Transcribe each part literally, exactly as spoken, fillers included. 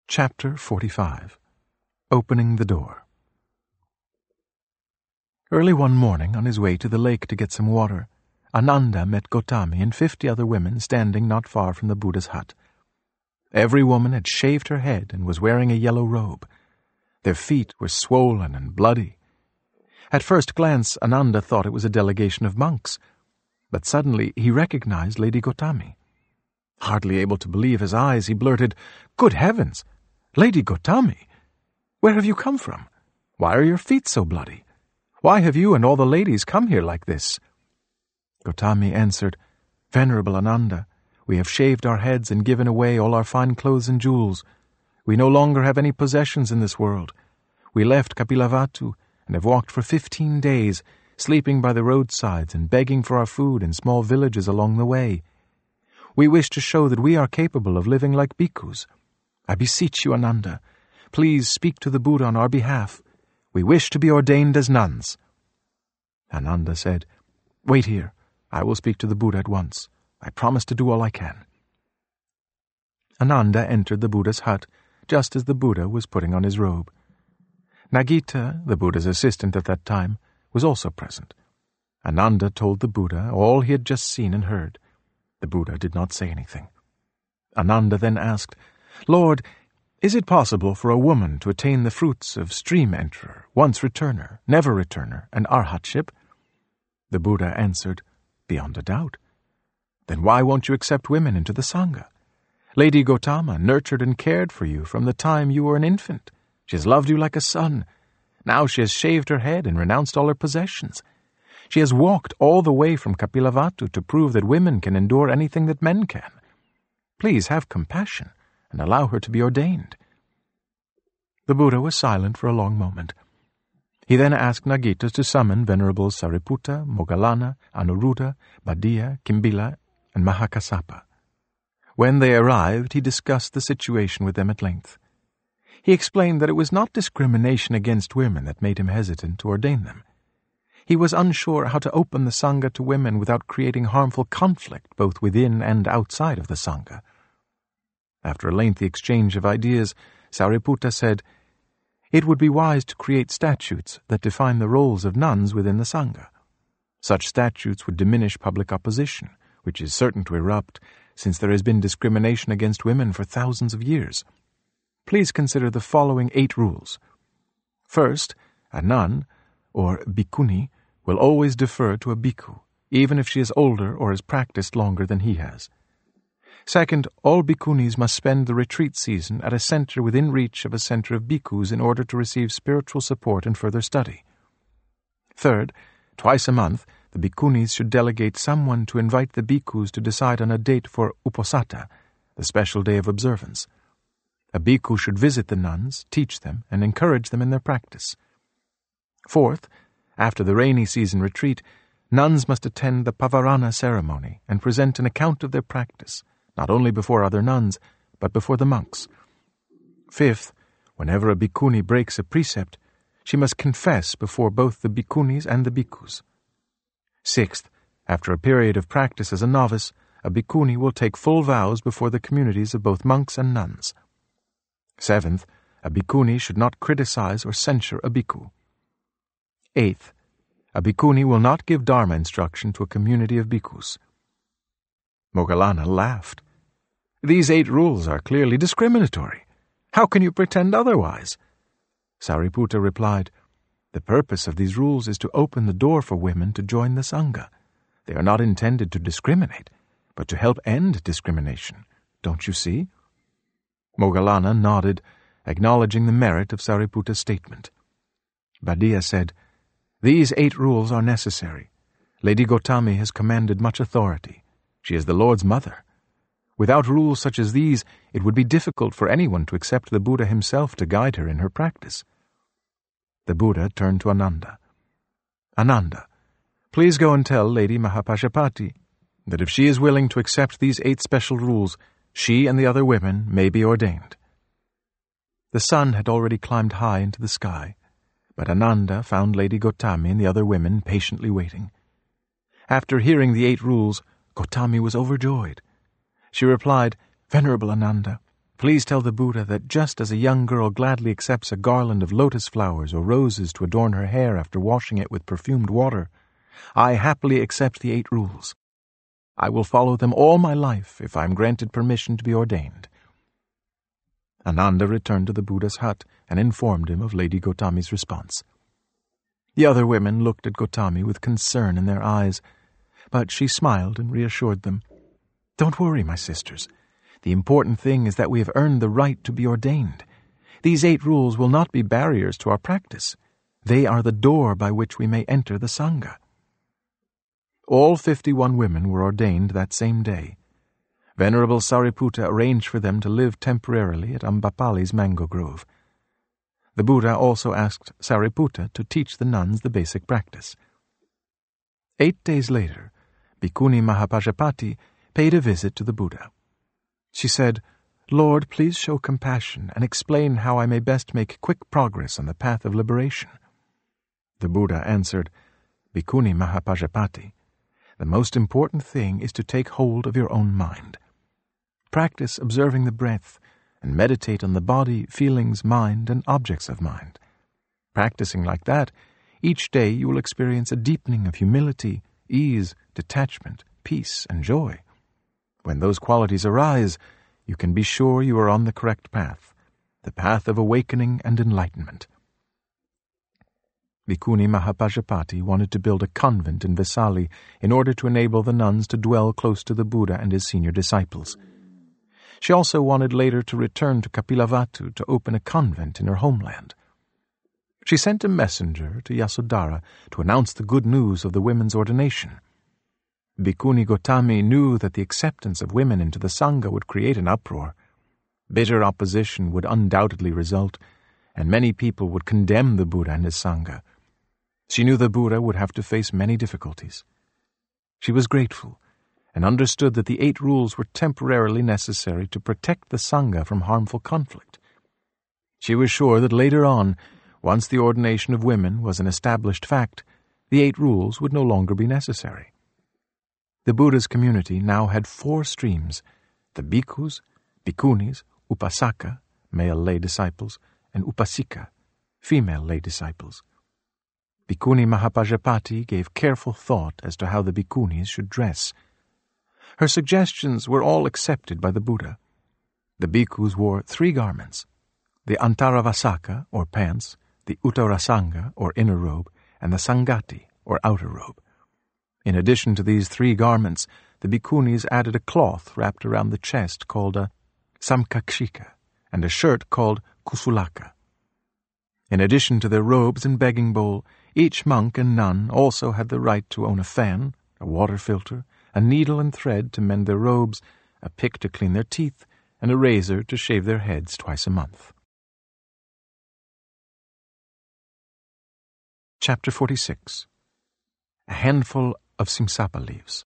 Chapter forty-five. Opening the Door. Early one morning, on his way to the lake to get some water, Ananda met Gotami and fifty other women standing not far from the Buddha's hut. Every woman had shaved her head and was wearing a yellow robe. Their feet were swollen and bloody. At first glance, Ananda thought it was a delegation of monks, but suddenly he recognized Lady Gotami. Hardly able to believe his eyes, he blurted, "Good heavens! Lady Gotami! Where have you come from? Why are your feet so bloody? Why have you and all the ladies come here like this?" Gotami answered, "Venerable Ananda, we have shaved our heads and given away all our fine clothes and jewels. We no longer have any possessions in this world. We left Kapilavatthu and have walked for fifteen days, sleeping by the roadsides and begging for our food in small villages along the way. We wish to show that we are capable of living like bhikkhus. I beseech you, Ananda, please speak to the Buddha on our behalf. We wish to be ordained as nuns." Ananda said, "Wait here. I will speak to the Buddha at once. I promise to do all I can." Ananda entered the Buddha's hut just as the Buddha was putting on his robe. Nagita, the Buddha's assistant at that time, was also present. Ananda told the Buddha all he had just seen and heard. The Buddha did not say anything. Ananda then asked, "Lord, is it possible for a woman to attain the fruits of stream enterer, once returner, never returner, and arhatship?" The Buddha answered, "Beyond a doubt." "Then why won't you accept women into the Sangha? Lady Gotama nurtured and cared for you from the time you were an infant. She has loved you like a son. Now she has shaved her head and renounced all her possessions. She has walked all the way from Kapilavatthu to prove that women can endure anything that men can. Please have compassion and allow her to be ordained." The Buddha was silent for a long moment. He then asked Nagita to summon Venerable Sariputta, Moggallana, Anuruddha, Bhaddiya, Kimbila, and Mahakassapa. When they arrived, he discussed the situation with them at length. He explained that it was not discrimination against women that made him hesitant to ordain them. He was unsure how to open the Sangha to women without creating harmful conflict both within and outside of the Sangha. After a lengthy exchange of ideas, Sariputta said, "It would be wise to create statutes that define the roles of nuns within the Sangha. Such statutes would diminish public opposition, which is certain to erupt since there has been discrimination against women for thousands of years. Please consider the following eight rules. First, a nun, or bhikkhuni, will always defer to a bhikkhu, even if she is older or has practiced longer than he has. Second, all bhikkhunis must spend the retreat season at a center within reach of a center of bhikkhus in order to receive spiritual support and further study. Third, twice a month, the bhikkhunis should delegate someone to invite the bhikkhus to decide on a date for uposatha, the special day of observance. A bhikkhu should visit the nuns, teach them, and encourage them in their practice. Fourth, after the rainy season retreat, nuns must attend the pavarana ceremony and present an account of their practice, not only before other nuns, but before the monks. Fifth, whenever a bhikkhuni breaks a precept, she must confess before both the bhikkhunis and the bhikkhus. Sixth, after a period of practice as a novice, a bhikkhuni will take full vows before the communities of both monks and nuns. Seventh, a bhikkhuni should not criticize or censure a bhikkhu. Eighth, a bhikkhuni will not give dharma instruction to a community of bhikkhus. Moggallana laughed. "These eight rules are clearly discriminatory. How can you pretend otherwise?" Sariputta replied, "The purpose of these rules is to open the door for women to join the Sangha. They are not intended to discriminate, but to help end discrimination. Don't you see?" Moggallana nodded, acknowledging the merit of Sariputta's statement. Bhaddiya said, "These eight rules are necessary. Lady Gotami has commanded much authority. She is the Lord's mother. Without rules such as these, it would be difficult for anyone to accept the Buddha himself to guide her in her practice." The Buddha turned to Ananda. "Ananda, please go and tell Lady Mahapajapati that if she is willing to accept these eight special rules, she and the other women may be ordained." The sun had already climbed high into the sky, but Ananda found Lady Gotami and the other women patiently waiting. After hearing the eight rules, Gotami was overjoyed. She replied, "Venerable Ananda, Please tell the Buddha that just as a young girl gladly accepts a garland of lotus flowers or roses to adorn her hair after washing it with perfumed water, I happily accept the eight rules. I will follow them all my life if I am granted permission to be ordained." Ananda returned to the Buddha's hut and informed him of Lady Gotami's response. The other women looked at Gotami with concern in their eyes, but she smiled and reassured them. "Don't worry, my sisters. The important thing is that we have earned the right to be ordained. These eight rules will not be barriers to our practice. They are the door by which we may enter the Sangha." All fifty-one women were ordained that same day. Venerable Sariputta arranged for them to live temporarily at Ambapali's mango grove. The Buddha also asked Sariputta to teach the nuns the basic practice. Eight days later, Bhikkhuni Mahapajapati paid a visit to the Buddha. She said, "Lord, please show compassion and explain how I may best make quick progress on the path of liberation." The Buddha answered, "Bhikkhuni Mahapajapati, the most important thing is to take hold of your own mind. Practice observing the breath and meditate on the body, feelings, mind, and objects of mind. Practicing like that, each day you will experience a deepening of humility, ease, detachment, peace, and joy. When those qualities arise, you can be sure you are on the correct path, the path of awakening and enlightenment." Bhikkhuni Mahapajapati wanted to build a convent in Vesali in order to enable the nuns to dwell close to the Buddha and his senior disciples. She also wanted later to return to Kapilavatthu to open a convent in her homeland. She sent a messenger to Yasodhara to announce the good news of the women's ordination. Bhikkhuni Gotami knew that the acceptance of women into the Sangha would create an uproar. Bitter opposition would undoubtedly result, and many people would condemn the Buddha and his Sangha. She knew the Buddha would have to face many difficulties. She was grateful, and understood that the eight rules were temporarily necessary to protect the Sangha from harmful conflict. She was sure that later on, once the ordination of women was an established fact, the eight rules would no longer be necessary. The Buddha's community now had four streams: the bhikkhus, bhikkhunis, upasaka, male lay disciples, and upasika, female lay disciples. Bhikkhuni Mahapajapati gave careful thought as to how the bhikkhunis should dress. Her suggestions were all accepted by the Buddha. The bhikkhus wore three garments: the antaravasaka, or pants, the uttarasanga, or inner robe, and the sangati, or outer robe. In addition to these three garments, the bhikkhunis added a cloth wrapped around the chest called a samkakshika, and a shirt called kusulaka. In addition to their robes and begging bowl, each monk and nun also had the right to own a fan, a water filter, a needle and thread to mend their robes, a pick to clean their teeth, and a razor to shave their heads twice a month. Chapter forty-six. A handful of Simsapa leaves.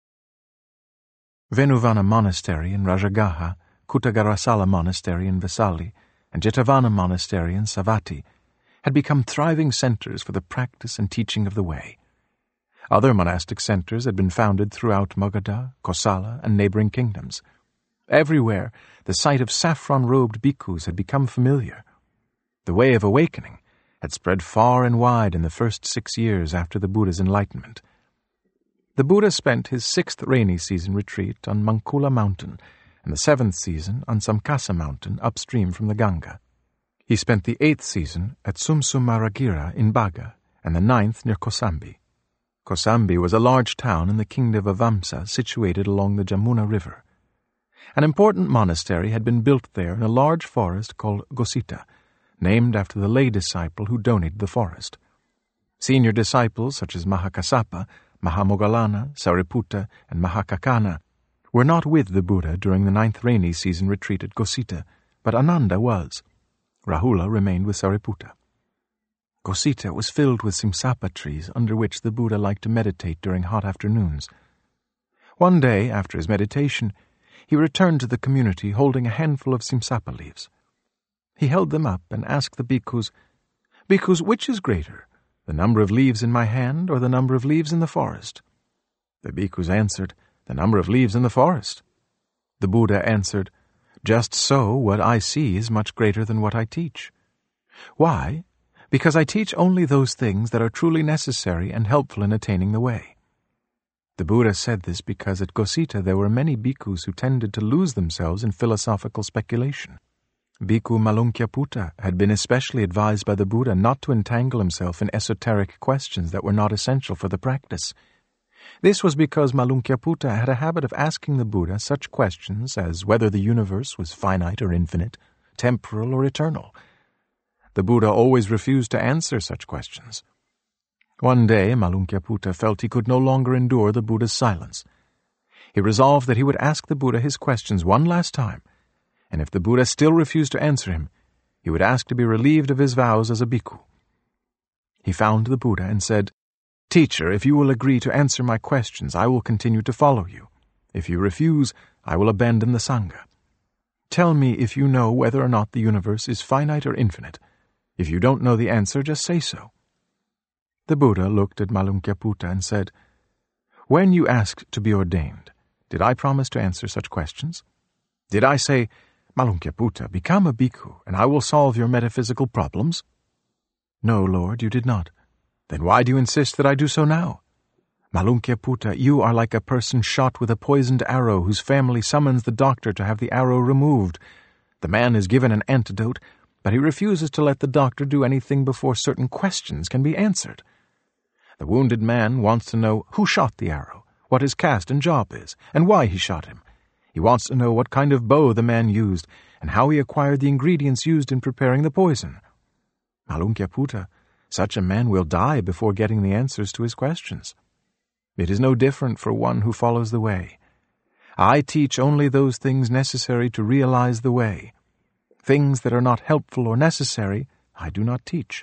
Venuvana Monastery in Rajagaha, Kuttagarasala Monastery in Vesali, and Jetavana Monastery in Savatthi had become thriving centers for the practice and teaching of the way. Other monastic centers had been founded throughout Magadha, Kosala, and neighboring kingdoms. Everywhere, the sight of saffron-robed bhikkhus had become familiar. The way of awakening had spread far and wide in the first six years after the Buddha's enlightenment. The Buddha spent his sixth rainy season retreat on Mankula Mountain and the seventh season on Samkasa Mountain upstream from the Ganga. He spent the eighth season at Sumsumaragira in Baga and the ninth near Kosambi. Kosambi was a large town in the kingdom of Vamsa situated along the Jamuna River. An important monastery had been built there in a large forest called Gosita, named after the lay disciple who donated the forest. Senior disciples such as Mahakassapa, Mahamoggallana, Sariputta, and Mahakakana were not with the Buddha during the ninth rainy season retreat at Gosita, but Ananda was. Rahula remained with Sariputta. Gosita was filled with Simsapa trees under which the Buddha liked to meditate during hot afternoons. One day, after his meditation, he returned to the community holding a handful of Simsapa leaves. He held them up and asked the bhikkhus, "Bhikkhus, which is greater, the number of leaves in my hand or the number of leaves in the forest?" The bhikkhus answered, "The number of leaves in the forest." The Buddha answered, Just so, what I see is much greater than what I teach. Why? Because I teach only those things that are truly necessary and helpful in attaining the way. The Buddha said this because at Gosita there were many bhikkhus who tended to lose themselves in philosophical speculation. Bhikkhu Malunkyaputta had been especially advised by the Buddha not to entangle himself in esoteric questions that were not essential for the practice. This was because Malunkyaputta had a habit of asking the Buddha such questions as whether the universe was finite or infinite, temporal or eternal. The Buddha always refused to answer such questions. One day, Malunkyaputta felt he could no longer endure the Buddha's silence. He resolved that he would ask the Buddha his questions one last time, and if the Buddha still refused to answer him, he would ask to be relieved of his vows as a bhikkhu. He found the Buddha and said, "Teacher, if you will agree to answer my questions, I will continue to follow you. If you refuse, I will abandon the Sangha. Tell me if you know whether or not the universe is finite or infinite. If you don't know the answer, just say so." The Buddha looked at Malunkyaputta and said, "When you asked to be ordained, did I promise to answer such questions? Did I say, 'Malunkyaputta, become a bhikkhu, and I will solve your metaphysical problems'? No, Lord, you did not. Then why do you insist that I do so now? Malunkyaputta, you are like a person shot with a poisoned arrow whose family summons the doctor to have the arrow removed. The man is given an antidote, but he refuses to let the doctor do anything before certain questions can be answered. The wounded man wants to know who shot the arrow, what his caste and job is, and why he shot him. He wants to know what kind of bow the man used, and how he acquired the ingredients used in preparing the poison. Malunkyaputta, such a man will die before getting the answers to his questions. It is no different for one who follows the way. I teach only those things necessary to realize the way. Things that are not helpful or necessary, I do not teach.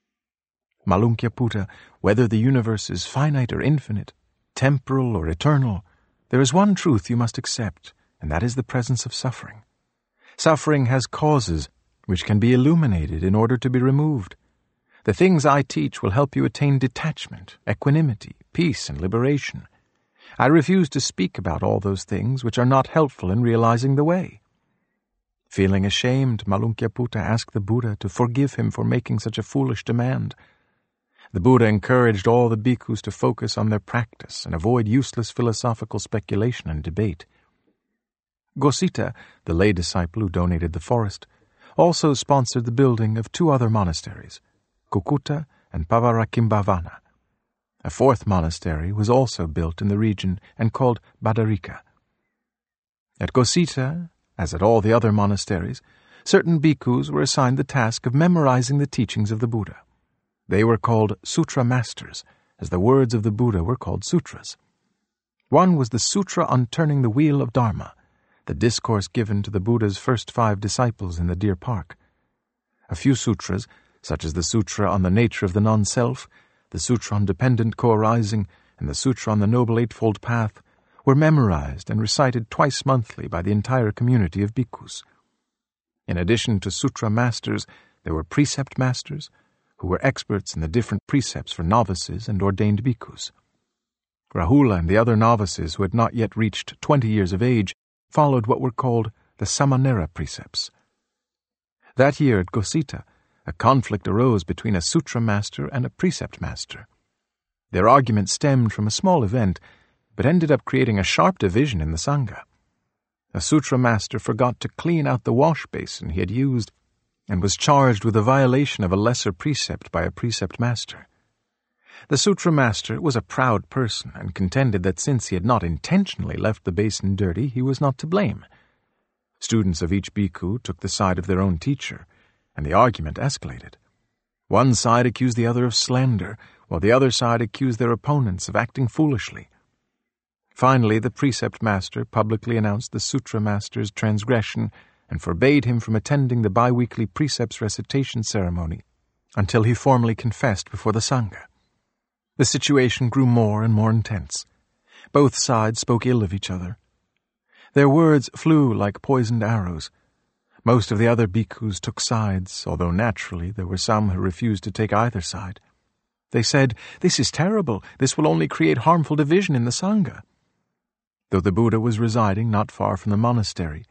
Malunkyaputta, whether the universe is finite or infinite, temporal or eternal, there is one truth you must accept, and that is the presence of suffering. Suffering has causes which can be illuminated in order to be removed. The things I teach will help you attain detachment, equanimity, peace, and liberation. I refuse to speak about all those things which are not helpful in realizing the way." Feeling ashamed, Malunkyaputta asked the Buddha to forgive him for making such a foolish demand. The Buddha encouraged all the bhikkhus to focus on their practice and avoid useless philosophical speculation and debate. Gosita, the lay disciple who donated the forest, also sponsored the building of two other monasteries, Kukutta and Pavarakimbhavana. A fourth monastery was also built in the region and called Badarika. At Gosita, as at all the other monasteries, certain bhikkhus were assigned the task of memorizing the teachings of the Buddha. They were called sutra masters, as the words of the Buddha were called sutras. One was the Sutra on Turning the Wheel of Dharma, the discourse given to the Buddha's first five disciples in the Deer Park. A few sutras, such as the Sutra on the Nature of the Non-Self, the Sutra on Dependent Co-arising, and the Sutra on the Noble Eightfold Path, were memorized and recited twice monthly by the entire community of bhikkhus. In addition to sutra masters, there were precept masters, who were experts in the different precepts for novices and ordained bhikkhus. Rahula and the other novices who had not yet reached twenty years of age followed what were called the Samanera precepts. That year at Gosita, a conflict arose between a sutra master and a precept master. Their argument stemmed from a small event, but ended up creating a sharp division in the Sangha. A sutra master forgot to clean out the wash basin he had used and was charged with a violation of a lesser precept by a precept master. The sutra master was a proud person and contended that since he had not intentionally left the basin dirty, he was not to blame. Students of each bhikkhu took the side of their own teacher, and the argument escalated. One side accused the other of slander, while the other side accused their opponents of acting foolishly. Finally, the precept master publicly announced the sutra master's transgression and forbade him from attending the bi-weekly precepts recitation ceremony until he formally confessed before the Sangha. The situation grew more and more intense. Both sides spoke ill of each other. Their words flew like poisoned arrows. Most of the other bhikkhus took sides, although naturally there were some who refused to take either side. They said, "This is terrible. This will only create harmful division in the Sangha." Though the Buddha was residing not far from the monastery,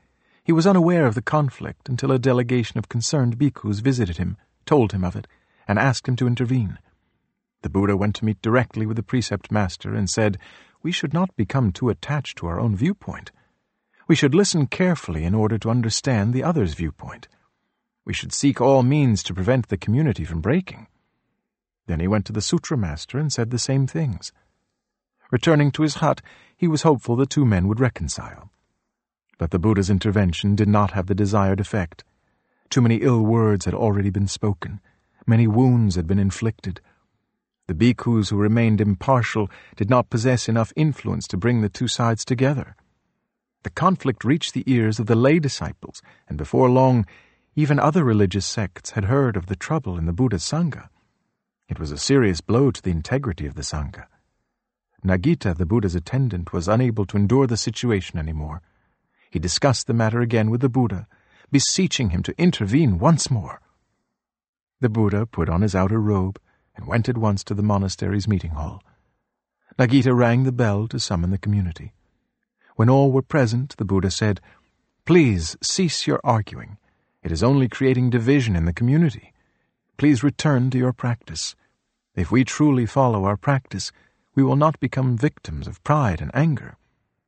He was unaware of the conflict until a delegation of concerned bhikkhus visited him, told him of it, and asked him to intervene. The Buddha went to meet directly with the precept master and said, "We should not become too attached to our own viewpoint. We should listen carefully in order to understand the other's viewpoint. We should seek all means to prevent the community from breaking." Then he went to the sutra master and said the same things. Returning to his hut, he was hopeful the two men would reconcile. But the Buddha's intervention did not have the desired effect. Too many ill words had already been spoken. Many wounds had been inflicted. The bhikkhus who remained impartial did not possess enough influence to bring the two sides together. The conflict reached the ears of the lay disciples, and before long, even other religious sects had heard of the trouble in the Buddha's Sangha. It was a serious blow to the integrity of the Sangha. Nagita, the Buddha's attendant, was unable to endure the situation any more. He discussed the matter again with the Buddha, beseeching him to intervene once more. The Buddha put on his outer robe and went at once to the monastery's meeting hall. Nagita rang the bell to summon the community. When all were present, the Buddha said, "Please cease your arguing. It is only creating division in the community. Please return to your practice. If we truly follow our practice, we will not become victims of pride and anger."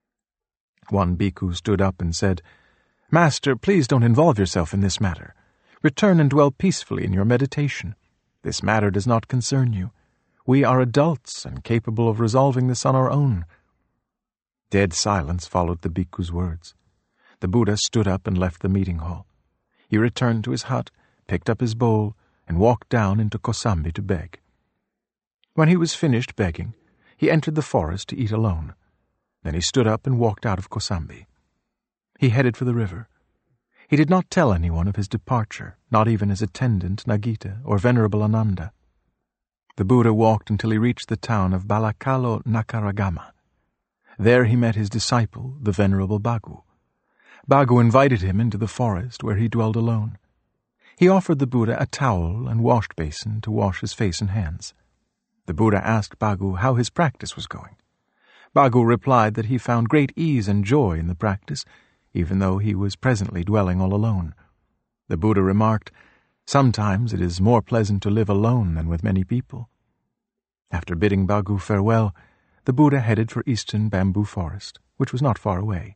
One bhikkhu stood up and said, "Master, please don't involve yourself in this matter. Return and dwell peacefully in your meditation. This matter does not concern you. We are adults and capable of resolving this on our own." Dead silence followed the bhikkhu's words. The Buddha stood up and left the meeting hall. He returned to his hut, picked up his bowl, and walked down into Kosambi to beg. When he was finished begging, he entered the forest to eat alone. Then he stood up and walked out of Kosambi. He headed for the river. He did not tell anyone of his departure, not even his attendant Nagita or Venerable Ananda. The Buddha walked until he reached the town of Balakalo Nakaragama. There he met his disciple, the Venerable Bhagu. Bhagu invited him into the forest where he dwelled alone. He offered the Buddha a towel and wash basin to wash his face and hands. The Buddha asked Bhagu how his practice was going. Bhagu replied that he found great ease and joy in the practice, even though he was presently dwelling all alone. The Buddha remarked, "Sometimes it is more pleasant to live alone than with many people." After bidding Bhagu farewell, the Buddha headed for eastern bamboo forest, which was not far away.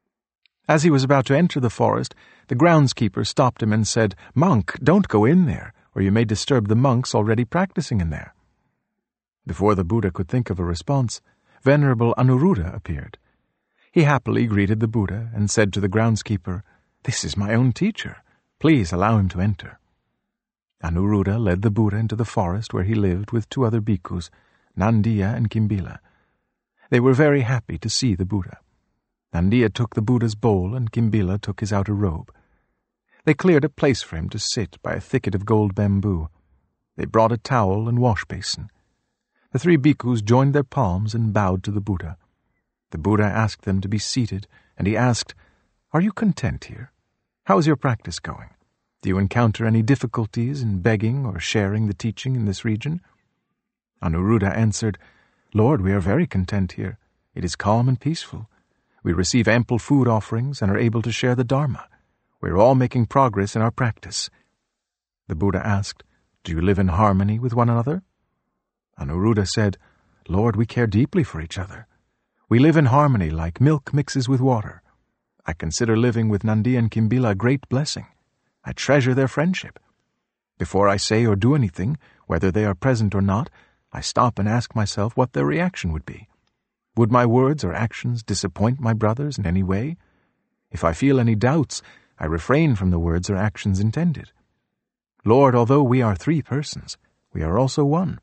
As he was about to enter the forest, the groundskeeper stopped him and said, "Monk, don't go in there, or you may disturb the monks already practicing in there." Before the Buddha could think of a response, Venerable Anuruddha appeared. He happily greeted the Buddha and said to the groundskeeper, "This is my own teacher. Please allow him to enter." Anuruddha led the Buddha into the forest where he lived with two other bhikkhus, Nandiya and Kimbila. They were very happy to see the Buddha. Nandiya took the Buddha's bowl and Kimbila took his outer robe. They cleared a place for him to sit by a thicket of gold bamboo. They brought a towel and wash basin. The three bhikkhus joined their palms and bowed to the Buddha. The Buddha asked them to be seated, and he asked, "Are you content here? How is your practice going? Do you encounter any difficulties in begging or sharing the teaching in this region?" Anuruddha answered, "Lord, we are very content here. It is calm and peaceful. We receive ample food offerings and are able to share the Dharma. We are all making progress in our practice." The Buddha asked, "Do you live in harmony with one another?" Anuruddha said, "Lord, we care deeply for each other. We live in harmony like milk mixes with water. I consider living with Nandiya and Kimbila a great blessing. I treasure their friendship. Before I say or do anything, whether they are present or not, I stop and ask myself what their reaction would be. Would my words or actions disappoint my brothers in any way? If I feel any doubts, I refrain from the words or actions intended. Lord, although we are three persons, we are also one."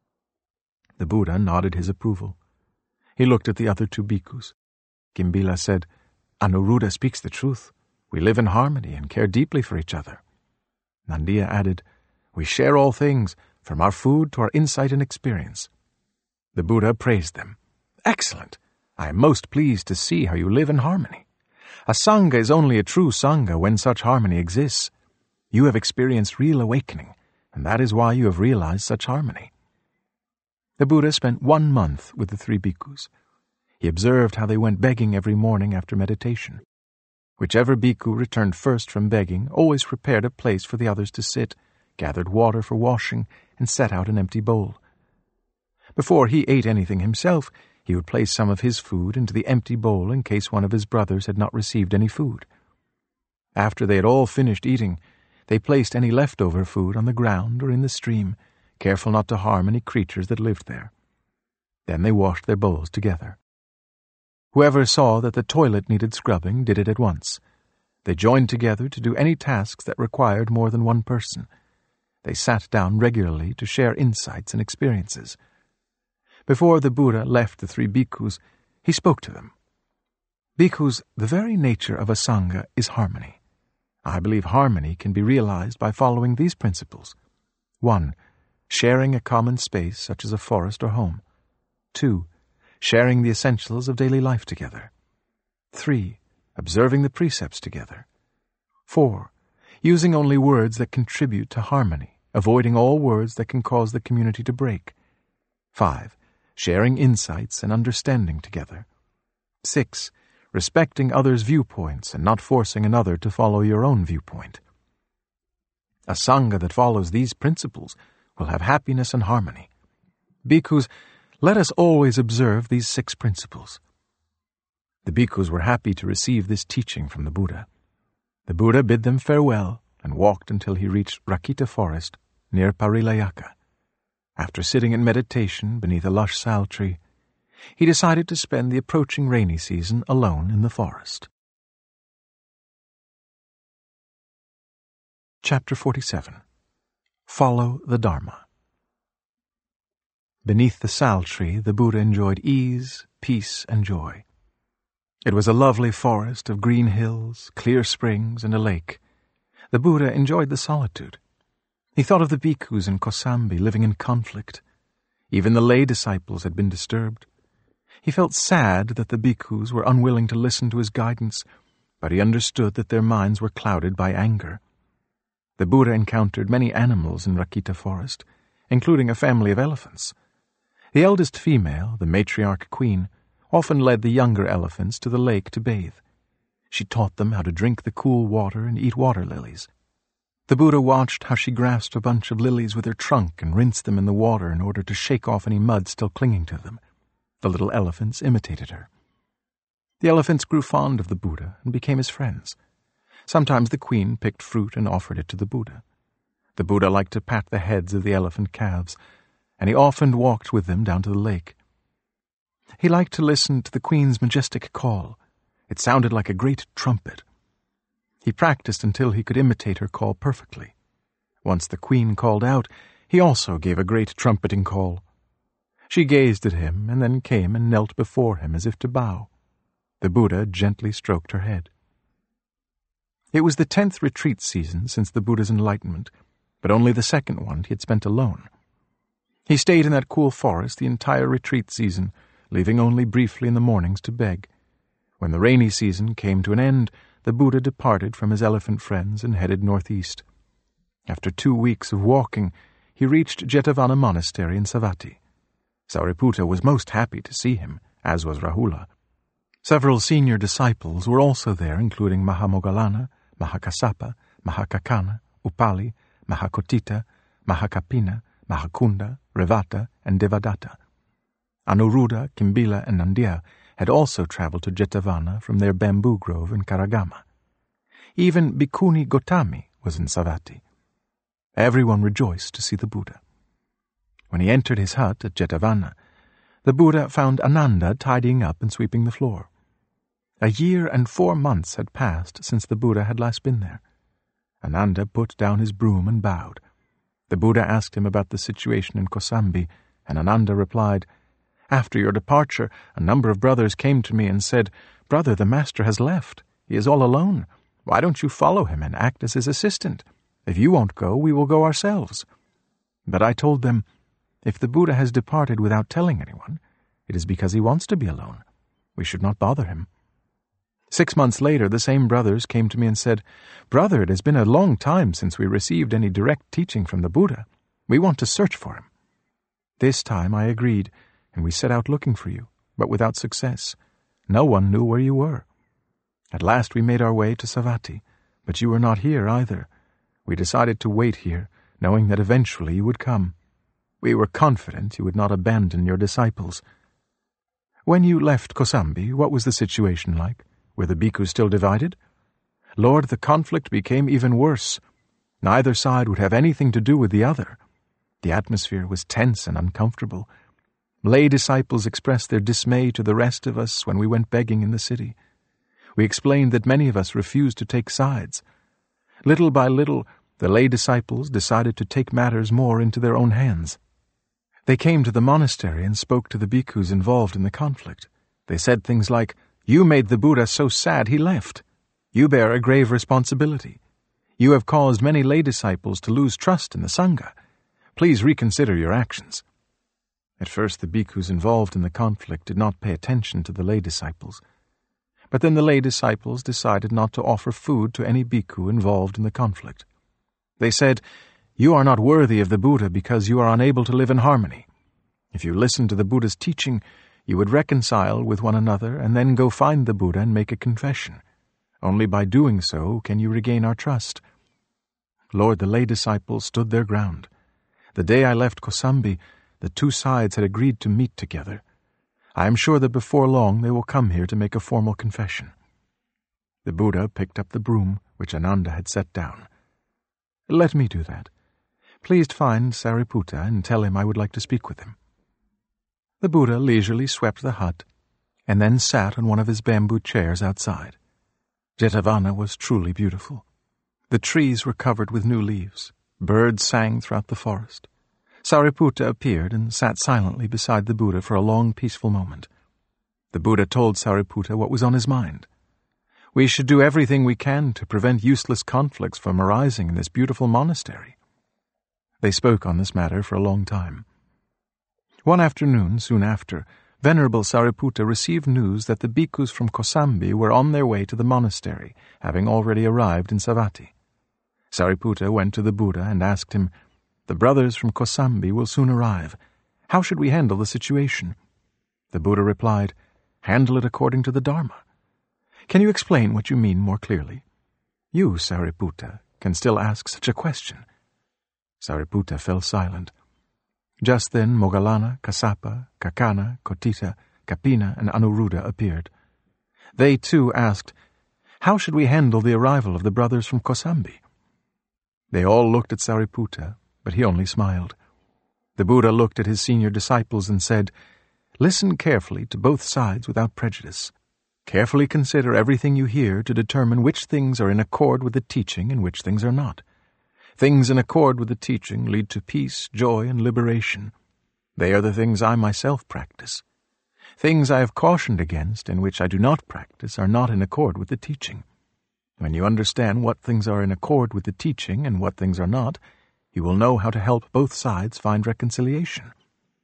The Buddha nodded his approval. He looked at the other two bhikkhus. Kimbila said, "Anuruddha speaks the truth. We live in harmony and care deeply for each other." Nandiya added, "We share all things, from our food to our insight and experience." The Buddha praised them. "Excellent! I am most pleased to see how you live in harmony. A Sangha is only a true Sangha when such harmony exists. You have experienced real awakening, and that is why you have realized such harmony." The Buddha spent one month with the three bhikkhus. He observed how they went begging every morning after meditation. Whichever bhikkhu returned first from begging always prepared a place for the others to sit, gathered water for washing, and set out an empty bowl. Before he ate anything himself, he would place some of his food into the empty bowl in case one of his brothers had not received any food. After they had all finished eating, they placed any leftover food on the ground or in the stream, careful not to harm any creatures that lived there. Then they washed their bowls together. Whoever saw that the toilet needed scrubbing did it at once. They joined together to do any tasks that required more than one person. They sat down regularly to share insights and experiences. Before the Buddha left the three bhikkhus, he spoke to them. Bhikkhus, the very nature of a sangha is harmony. I believe harmony can be realized by following these principles. One, sharing a common space such as a forest or home. Two, sharing the essentials of daily life together. Three, observing the precepts together. Four, using only words that contribute to harmony, avoiding all words that can cause the community to break. Five, sharing insights and understanding together. Six, respecting others' viewpoints and not forcing another to follow your own viewpoint. A sangha that follows these principles will have happiness and harmony. Bhikkhus, let us always observe these six principles. The bhikkhus were happy to receive this teaching from the Buddha. The Buddha bid them farewell and walked until he reached Rakita forest near Parilayaka. After sitting in meditation beneath a lush sal tree, he decided to spend the approaching rainy season alone in the forest. Chapter forty-seven. Follow the Dharma. Beneath the sal tree, the Buddha enjoyed ease, peace, and joy. It was a lovely forest of green hills, clear springs, and a lake. The Buddha enjoyed the solitude. He thought of the bhikkhus in Kosambi living in conflict. Even the lay disciples had been disturbed. He felt sad that the bhikkhus were unwilling to listen to his guidance, but he understood that their minds were clouded by anger. The Buddha encountered many animals in Rakita forest, including a family of elephants. The eldest female, the matriarch queen, often led the younger elephants to the lake to bathe. She taught them how to drink the cool water and eat water lilies. The Buddha watched how she grasped a bunch of lilies with her trunk and rinsed them in the water in order to shake off any mud still clinging to them. The little elephants imitated her. The elephants grew fond of the Buddha and became his friends. Sometimes the queen picked fruit and offered it to the Buddha. The Buddha liked to pat the heads of the elephant calves, and he often walked with them down to the lake. He liked to listen to the queen's majestic call. It sounded like a great trumpet. He practiced until he could imitate her call perfectly. Once the queen called out, he also gave a great trumpeting call. She gazed at him and then came and knelt before him as if to bow. The Buddha gently stroked her head. It was the tenth retreat season since the Buddha's enlightenment, but only the second one he had spent alone. He stayed in that cool forest the entire retreat season, leaving only briefly in the mornings to beg. When the rainy season came to an end, the Buddha departed from his elephant friends and headed northeast. After two weeks of walking, he reached Jetavana Monastery in Savatthi. Sariputta was most happy to see him, as was Rahula. Several senior disciples were also there, including Mahamoggallana, Mahakassapa, Mahakaccana, Upali, Mahakotthita, Mahakapina, Mahakunda, Revata, and Devadatta. Anuruddha, Kimbila, and Nandiya had also traveled to Jetavana from their bamboo grove in Karagama. Even Bhikkhuni Gotami was in Savatthi. Everyone rejoiced to see the Buddha. When he entered his hut at Jetavana, the Buddha found Ananda tidying up and sweeping the floor. A year and four months had passed since the Buddha had last been there. Ananda put down his broom and bowed. The Buddha asked him about the situation in Kosambi, and Ananda replied, "After your departure, a number of brothers came to me and said, 'Brother, the master has left. He is all alone. Why don't you follow him and act as his assistant? If you won't go, we will go ourselves.' But I told them, 'If the Buddha has departed without telling anyone, it is because he wants to be alone. We should not bother him.' Six months later, the same brothers came to me and said, 'Brother, it has been a long time since we received any direct teaching from the Buddha. We want to search for him.' This time I agreed, and we set out looking for you, but without success. No one knew where you were. At last we made our way to Savatthi, but you were not here either. We decided to wait here, knowing that eventually you would come. We were confident you would not abandon your disciples. When you left Kosambi, what was the situation like? Were the bhikkhus still divided? Lord, the conflict became even worse. Neither side would have anything to do with the other. The atmosphere was tense and uncomfortable. Lay disciples expressed their dismay to the rest of us when we went begging in the city. We explained that many of us refused to take sides. Little by little, the lay disciples decided to take matters more into their own hands. They came to the monastery and spoke to the bhikkhus involved in the conflict. They said things like, "You made the Buddha so sad he left. You bear a grave responsibility. You have caused many lay disciples to lose trust in the Sangha. Please reconsider your actions." At first the bhikkhus involved in the conflict did not pay attention to the lay disciples. But then the lay disciples decided not to offer food to any bhikkhu involved in the conflict. They said, "You are not worthy of the Buddha because you are unable to live in harmony. If you listen to the Buddha's teaching, you would reconcile with one another and then go find the Buddha and make a confession. Only by doing so can you regain our trust." Lord, the lay disciples stood their ground. The day I left Kosambi, the two sides had agreed to meet together. I am sure that before long they will come here to make a formal confession. The Buddha picked up the broom which Ananda had set down. "Let me do that. Please find Sariputta and tell him I would like to speak with him." The Buddha leisurely swept the hut and then sat on one of his bamboo chairs outside. Jetavana was truly beautiful. The trees were covered with new leaves. Birds sang throughout the forest. Sariputta appeared and sat silently beside the Buddha for a long, peaceful moment. The Buddha told Sariputta what was on his mind. We should do everything we can to prevent useless conflicts from arising in this beautiful monastery. They spoke on this matter for a long time. One afternoon, soon after, Venerable Sariputta received news that the bhikkhus from Kosambi were on their way to the monastery, having already arrived in Savatthi. Sariputta went to the Buddha and asked him, "The brothers from Kosambi will soon arrive. How should we handle the situation?" The Buddha replied, "Handle it according to the Dharma." "Can you explain what you mean more clearly?" "You, Sariputta, can still ask such a question." Sariputta fell silent. Just then Moggallana, Kassapa, Kakana, Kotita, Kapina, and Anuruddha appeared. They, too, asked, "How should we handle the arrival of the brothers from Kosambi?" They all looked at Sariputta, but he only smiled. The Buddha looked at his senior disciples and said, "Listen carefully to both sides without prejudice. Carefully consider everything you hear to determine which things are in accord with the teaching and which things are not. Things in accord with the teaching lead to peace, joy, and liberation. They are the things I myself practice. Things I have cautioned against and which I do not practice are not in accord with the teaching. When you understand what things are in accord with the teaching and what things are not, you will know how to help both sides find reconciliation."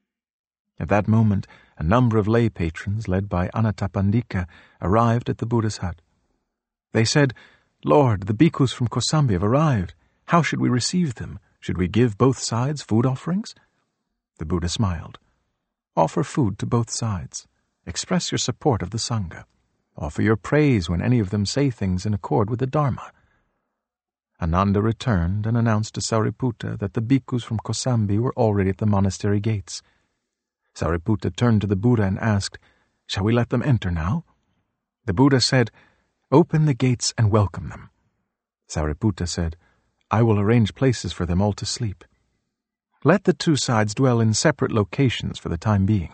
At that moment, a number of lay patrons, led by Anathapindika, arrived at the Buddha's hut. They said, "Lord, the bhikkhus from Kosambi have arrived. How should we receive them? Should we give both sides food offerings?" The Buddha smiled. "Offer food to both sides. Express your support of the Sangha. Offer your praise when any of them say things in accord with the Dharma." Ananda returned and announced to Sariputta that the bhikkhus from Kosambi were already at the monastery gates. Sariputta turned to the Buddha and asked, "Shall we let them enter now?" The Buddha said, "Open the gates and welcome them." Sariputta said, "I will arrange places for them all to sleep. Let the two sides dwell in separate locations for the time being.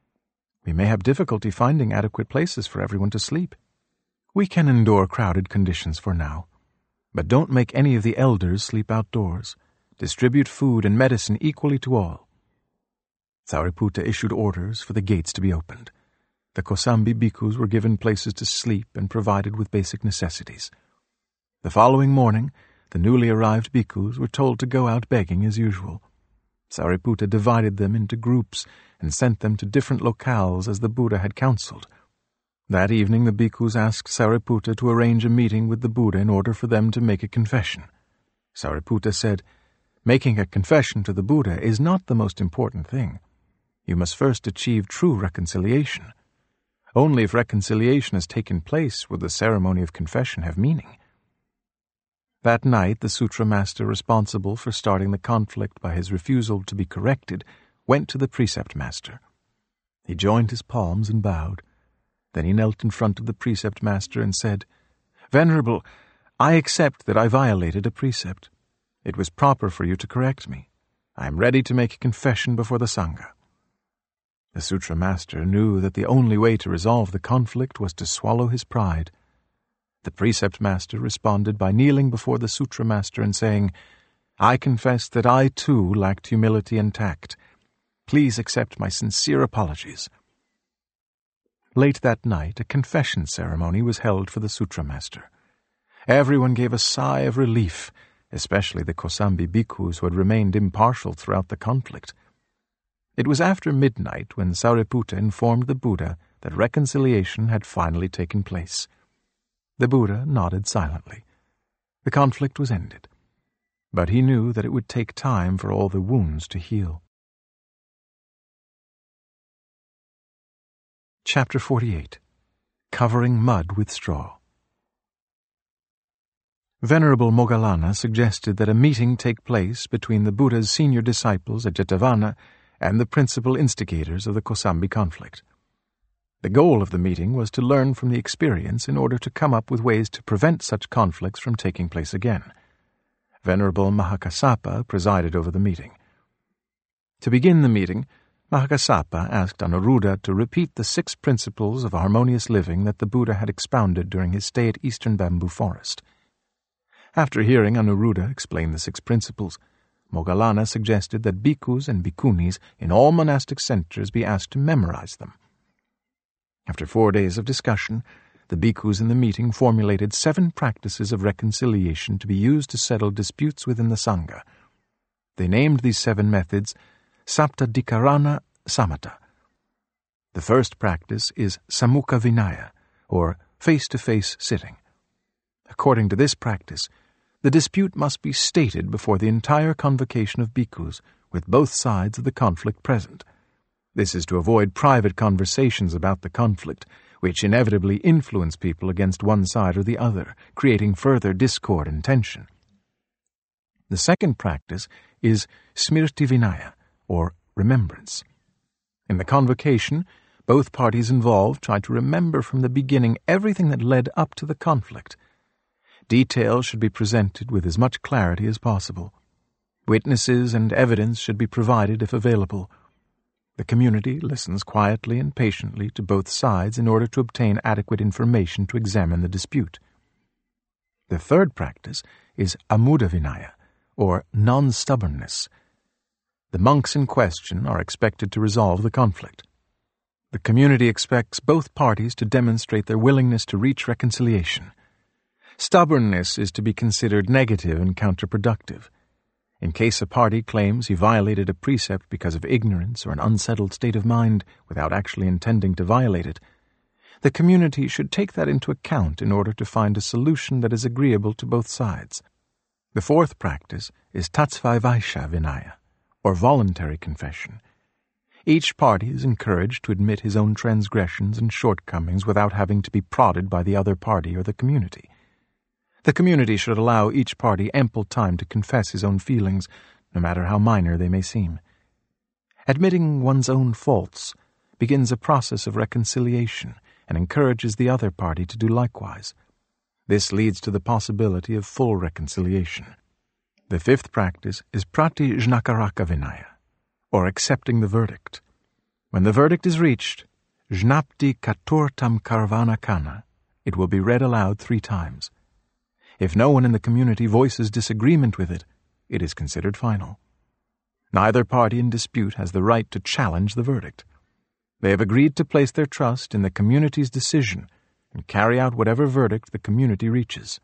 We may have difficulty finding adequate places for everyone to sleep. We can endure crowded conditions for now. But don't make any of the elders sleep outdoors. Distribute food and medicine equally to all." Sariputta issued orders for the gates to be opened. The Kosambi bhikkhus were given places to sleep and provided with basic necessities. The following morning, the newly arrived bhikkhus were told to go out begging as usual. Sariputta divided them into groups and sent them to different locales as the Buddha had counseled. That evening the bhikkhus asked Sariputta to arrange a meeting with the Buddha in order for them to make a confession. Sariputta said, "Making a confession to the Buddha is not the most important thing. You must first achieve true reconciliation. Only if reconciliation has taken place will the ceremony of confession have meaning. That night, the sutra master responsible for starting the conflict by his refusal to be corrected went to the precept master. He joined his palms and bowed. Then he knelt in front of the precept master and said, "Venerable, I accept that I violated a precept. It was proper for you to correct me. I am ready to make a confession before the Sangha." The sutra master knew that the only way to resolve the conflict was to swallow his pride. The precept master responded by kneeling before the sutra master and saying, "I confess that I too lacked humility and tact. Please accept my sincere apologies." Late that night, a confession ceremony was held for the sutra master. Everyone gave a sigh of relief, especially the Kosambi bhikkhus who had remained impartial throughout the conflict. It was after midnight when Sariputta informed the Buddha that reconciliation had finally taken place. The Buddha nodded silently. The conflict was ended, but he knew that it would take time for all the wounds to heal. Chapter forty-eight. Covering Mud with Straw. Venerable Moggallana suggested that a meeting take place between the Buddha's senior disciples at Jetavana and the principal instigators of the Kosambi conflict. The goal of the meeting was to learn from the experience in order to come up with ways to prevent such conflicts from taking place again. Venerable Mahakassapa presided over the meeting. To begin the meeting, Mahakassapa asked Anuruddha to repeat the six principles of harmonious living that the Buddha had expounded during his stay at Eastern Bamboo Forest. After hearing Anuruddha explain the six principles, Moggallana suggested that bhikkhus and bhikkhunis in all monastic centers be asked to memorize them. After four days of discussion, the bhikkhus in the meeting formulated seven practices of reconciliation to be used to settle disputes within the Sangha. They named these seven methods Saptadhikarana Samatha. The first practice is Samukha Vinaya, or face-to-face sitting. According to this practice, the dispute must be stated before the entire convocation of bhikkhus, with both sides of the conflict present. This is to avoid private conversations about the conflict, which inevitably influence people against one side or the other, creating further discord and tension. The second practice is Smriti Vinaya, or remembrance. In the convocation, both parties involved try to remember from the beginning everything that led up to the conflict. Details should be presented with as much clarity as possible. Witnesses and evidence should be provided if available. The community listens quietly and patiently to both sides in order to obtain adequate information to examine the dispute. The third practice is Amudha Vinaya, or non-stubbornness. The monks in question are expected to resolve the conflict. The community expects both parties to demonstrate their willingness to reach reconciliation. Stubbornness is to be considered negative and counterproductive. In case a party claims he violated a precept because of ignorance or an unsettled state of mind without actually intending to violate it, the community should take that into account in order to find a solution that is agreeable to both sides. The fourth practice is Tatsvaivasha Vinaya, or voluntary confession. Each party is encouraged to admit his own transgressions and shortcomings without having to be prodded by the other party or the community. The community should allow each party ample time to confess his own feelings, no matter how minor they may seem. Admitting one's own faults begins a process of reconciliation and encourages the other party to do likewise. This leads to the possibility of full reconciliation. The fifth practice is Pratijnakaraka Vinaya, or accepting the verdict. When the verdict is reached, Jnapti Katurtam Karvana Kana, it will be read aloud three times. If no one in the community voices disagreement with it, it is considered final. Neither party in dispute has the right to challenge the verdict. They have agreed to place their trust in the community's decision and carry out whatever verdict the community reaches.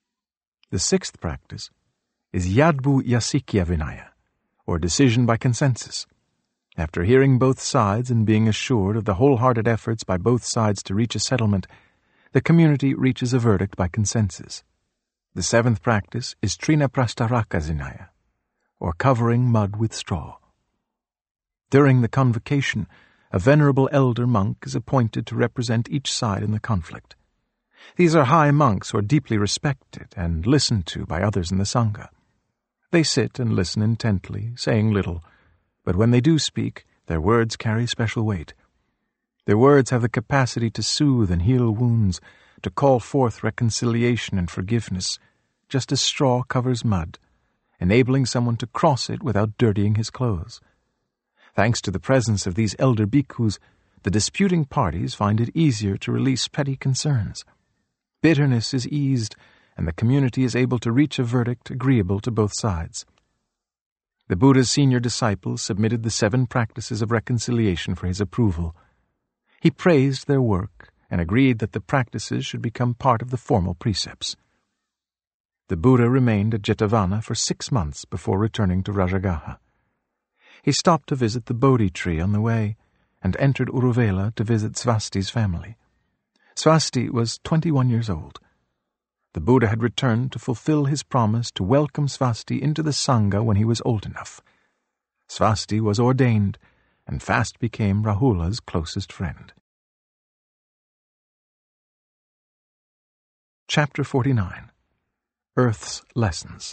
The sixth practice is Yadbu Yasikya Vinaya, or decision by consensus. After hearing both sides and being assured of the wholehearted efforts by both sides to reach a settlement, the community reaches a verdict by consensus. The seventh practice is Trina Prastaraka Vinaya, or covering mud with straw. During the convocation, a venerable elder monk is appointed to represent each side in the conflict. These are high monks who are deeply respected and listened to by others in the Sangha. They sit and listen intently, saying little, but when they do speak, their words carry special weight. Their words have the capacity to soothe and heal wounds, to call forth reconciliation and forgiveness, just as straw covers mud, enabling someone to cross it without dirtying his clothes. Thanks to the presence of these elder bhikkhus, the disputing parties find it easier to release petty concerns. Bitterness is eased, and the community is able to reach a verdict agreeable to both sides. The Buddha's senior disciples submitted the seven practices of reconciliation for his approval. He praised their work and agreed that the practices should become part of the formal precepts. The Buddha remained at Jetavana for six months before returning to Rajagaha. He stopped to visit the Bodhi tree on the way and entered Uruvela to visit Svasti's family. Svasti was twenty-one years old. The Buddha had returned to fulfill his promise to welcome Svasti into the Sangha when he was old enough. Svasti was ordained and fast became Rahula's closest friend. Chapter forty-nine. Earth's Lessons.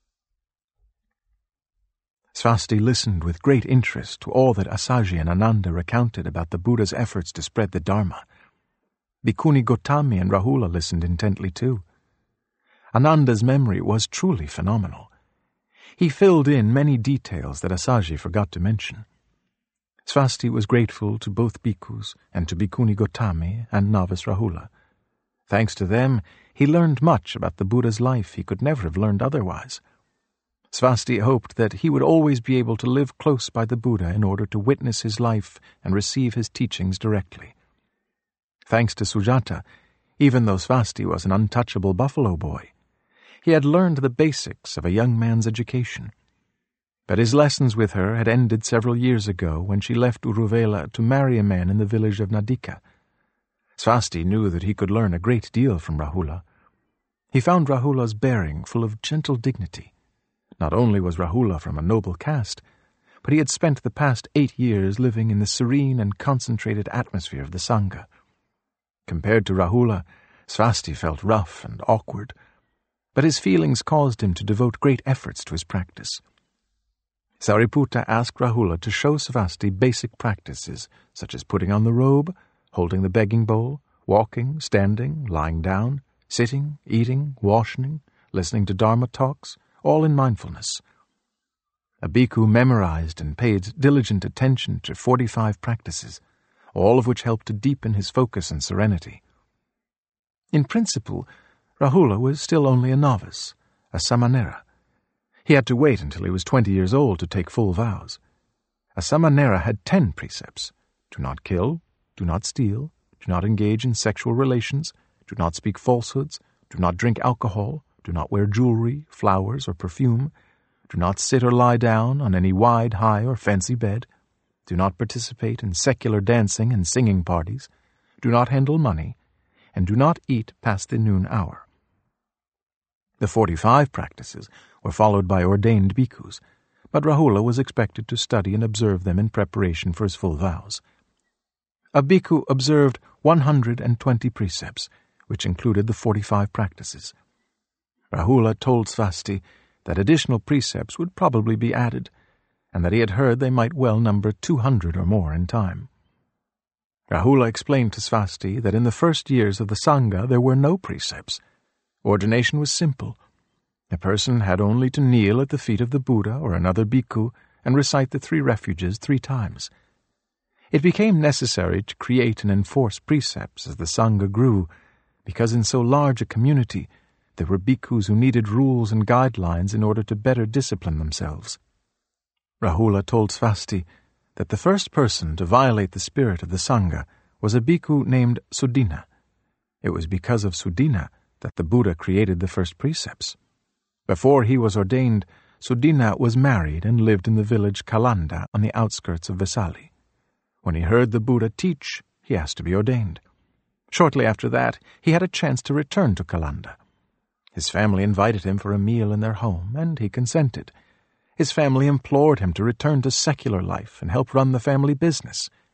Svasti listened with great interest to all that Assaji and Ananda recounted about the Buddha's efforts to spread the Dharma. Bhikkhuni Gotami and Rahula listened intently too. Ananda's memory was truly phenomenal. He filled in many details that Assaji forgot to mention. Svasti was grateful to both bhikkhus and to Bhikkhuni Gotami and novice Rahula. Thanks to them, he learned much about the Buddha's life he could never have learned otherwise. Svasti hoped that he would always be able to live close by the Buddha in order to witness his life and receive his teachings directly. Thanks to Sujata, even though Svasti was an untouchable buffalo boy, he had learned the basics of a young man's education. But his lessons with her had ended several years ago when she left Uruvela to marry a man in the village of Nadika. Svasti knew that he could learn a great deal from Rahula. He found Rahula's bearing full of gentle dignity. Not only was Rahula from a noble caste, but he had spent the past eight years living in the serene and concentrated atmosphere of the Sangha. Compared to Rahula, Svasti felt rough and awkward, but his feelings caused him to devote great efforts to his practice. Sariputta asked Rahula to show Svasti basic practices such as putting on the robe, holding the begging bowl, walking, standing, lying down, sitting, eating, washing, listening to Dharma talks, all in mindfulness. A bhikkhu memorized and paid diligent attention to forty-five practices, all of which helped to deepen his focus and serenity. In principle, Rahula was still only a novice, a samanera. He had to wait until he was twenty years old to take full vows. A samanera had ten precepts: do not kill, do not steal, do not engage in sexual relations, do not speak falsehoods, do not drink alcohol, do not wear jewelry, flowers, or perfume, do not sit or lie down on any wide, high, or fancy bed, do not participate in secular dancing and singing parties, do not handle money, and do not eat past the noon hour. The forty-five practices were followed by ordained bhikkhus, but Rahula was expected to study and observe them in preparation for his full vows. A bhikkhu observed one hundred and twenty precepts, which included the forty-five practices. Rahula told Svasti that additional precepts would probably be added, and that he had heard they might well number two hundred or more in time. Rahula explained to Svasti that in the first years of the Sangha there were no precepts. Ordination was simple. A person had only to kneel at the feet of the Buddha or another bhikkhu and recite the three refuges three times. It became necessary to create and enforce precepts as the Sangha grew, because in so large a community there were bhikkhus who needed rules and guidelines in order to better discipline themselves. Rahula told Svasti that the first person to violate the spirit of the Sangha was a bhikkhu named Sudina. It was because of Sudina that the Buddha created the first precepts. Before he was ordained, Sudina was married and lived in the village Kalanda on the outskirts of Vesali. When he heard the Buddha teach, he asked to be ordained. Shortly after that, he had a chance to return to Kalanda. His family invited him for a meal in their home, and he consented. His family implored him to return to secular life and help run the family business.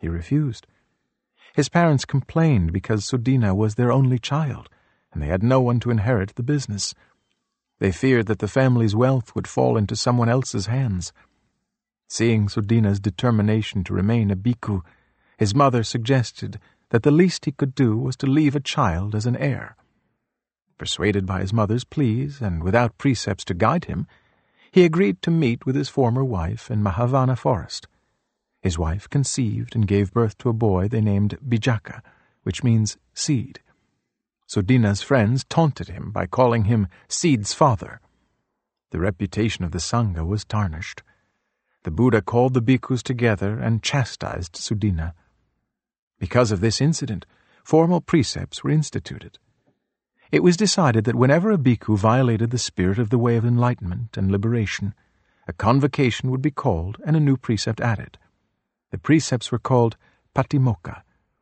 He refused. His parents complained because Sudina was their only child, and they had no one to inherit the business. They feared that the family's wealth would fall into someone else's hands. Seeing Sudina's determination to remain a bhikkhu, his mother suggested that the least he could do was to leave a child as an heir. Persuaded by his mother's pleas, and without precepts to guide him, he agreed to meet with his former wife in Mahavana forest. His wife conceived and gave birth to a boy they named Bijaka, which means seed. Sudina's friends taunted him by calling him Seed's father. The reputation of the Sangha was tarnished. The Buddha called the bhikkhus together and chastised Sudina. Because of this incident, formal precepts were instituted. It was decided that whenever a bhikkhu violated the spirit of the way of enlightenment and liberation, a convocation would be called and a new precept added. The precepts were called patimokkha.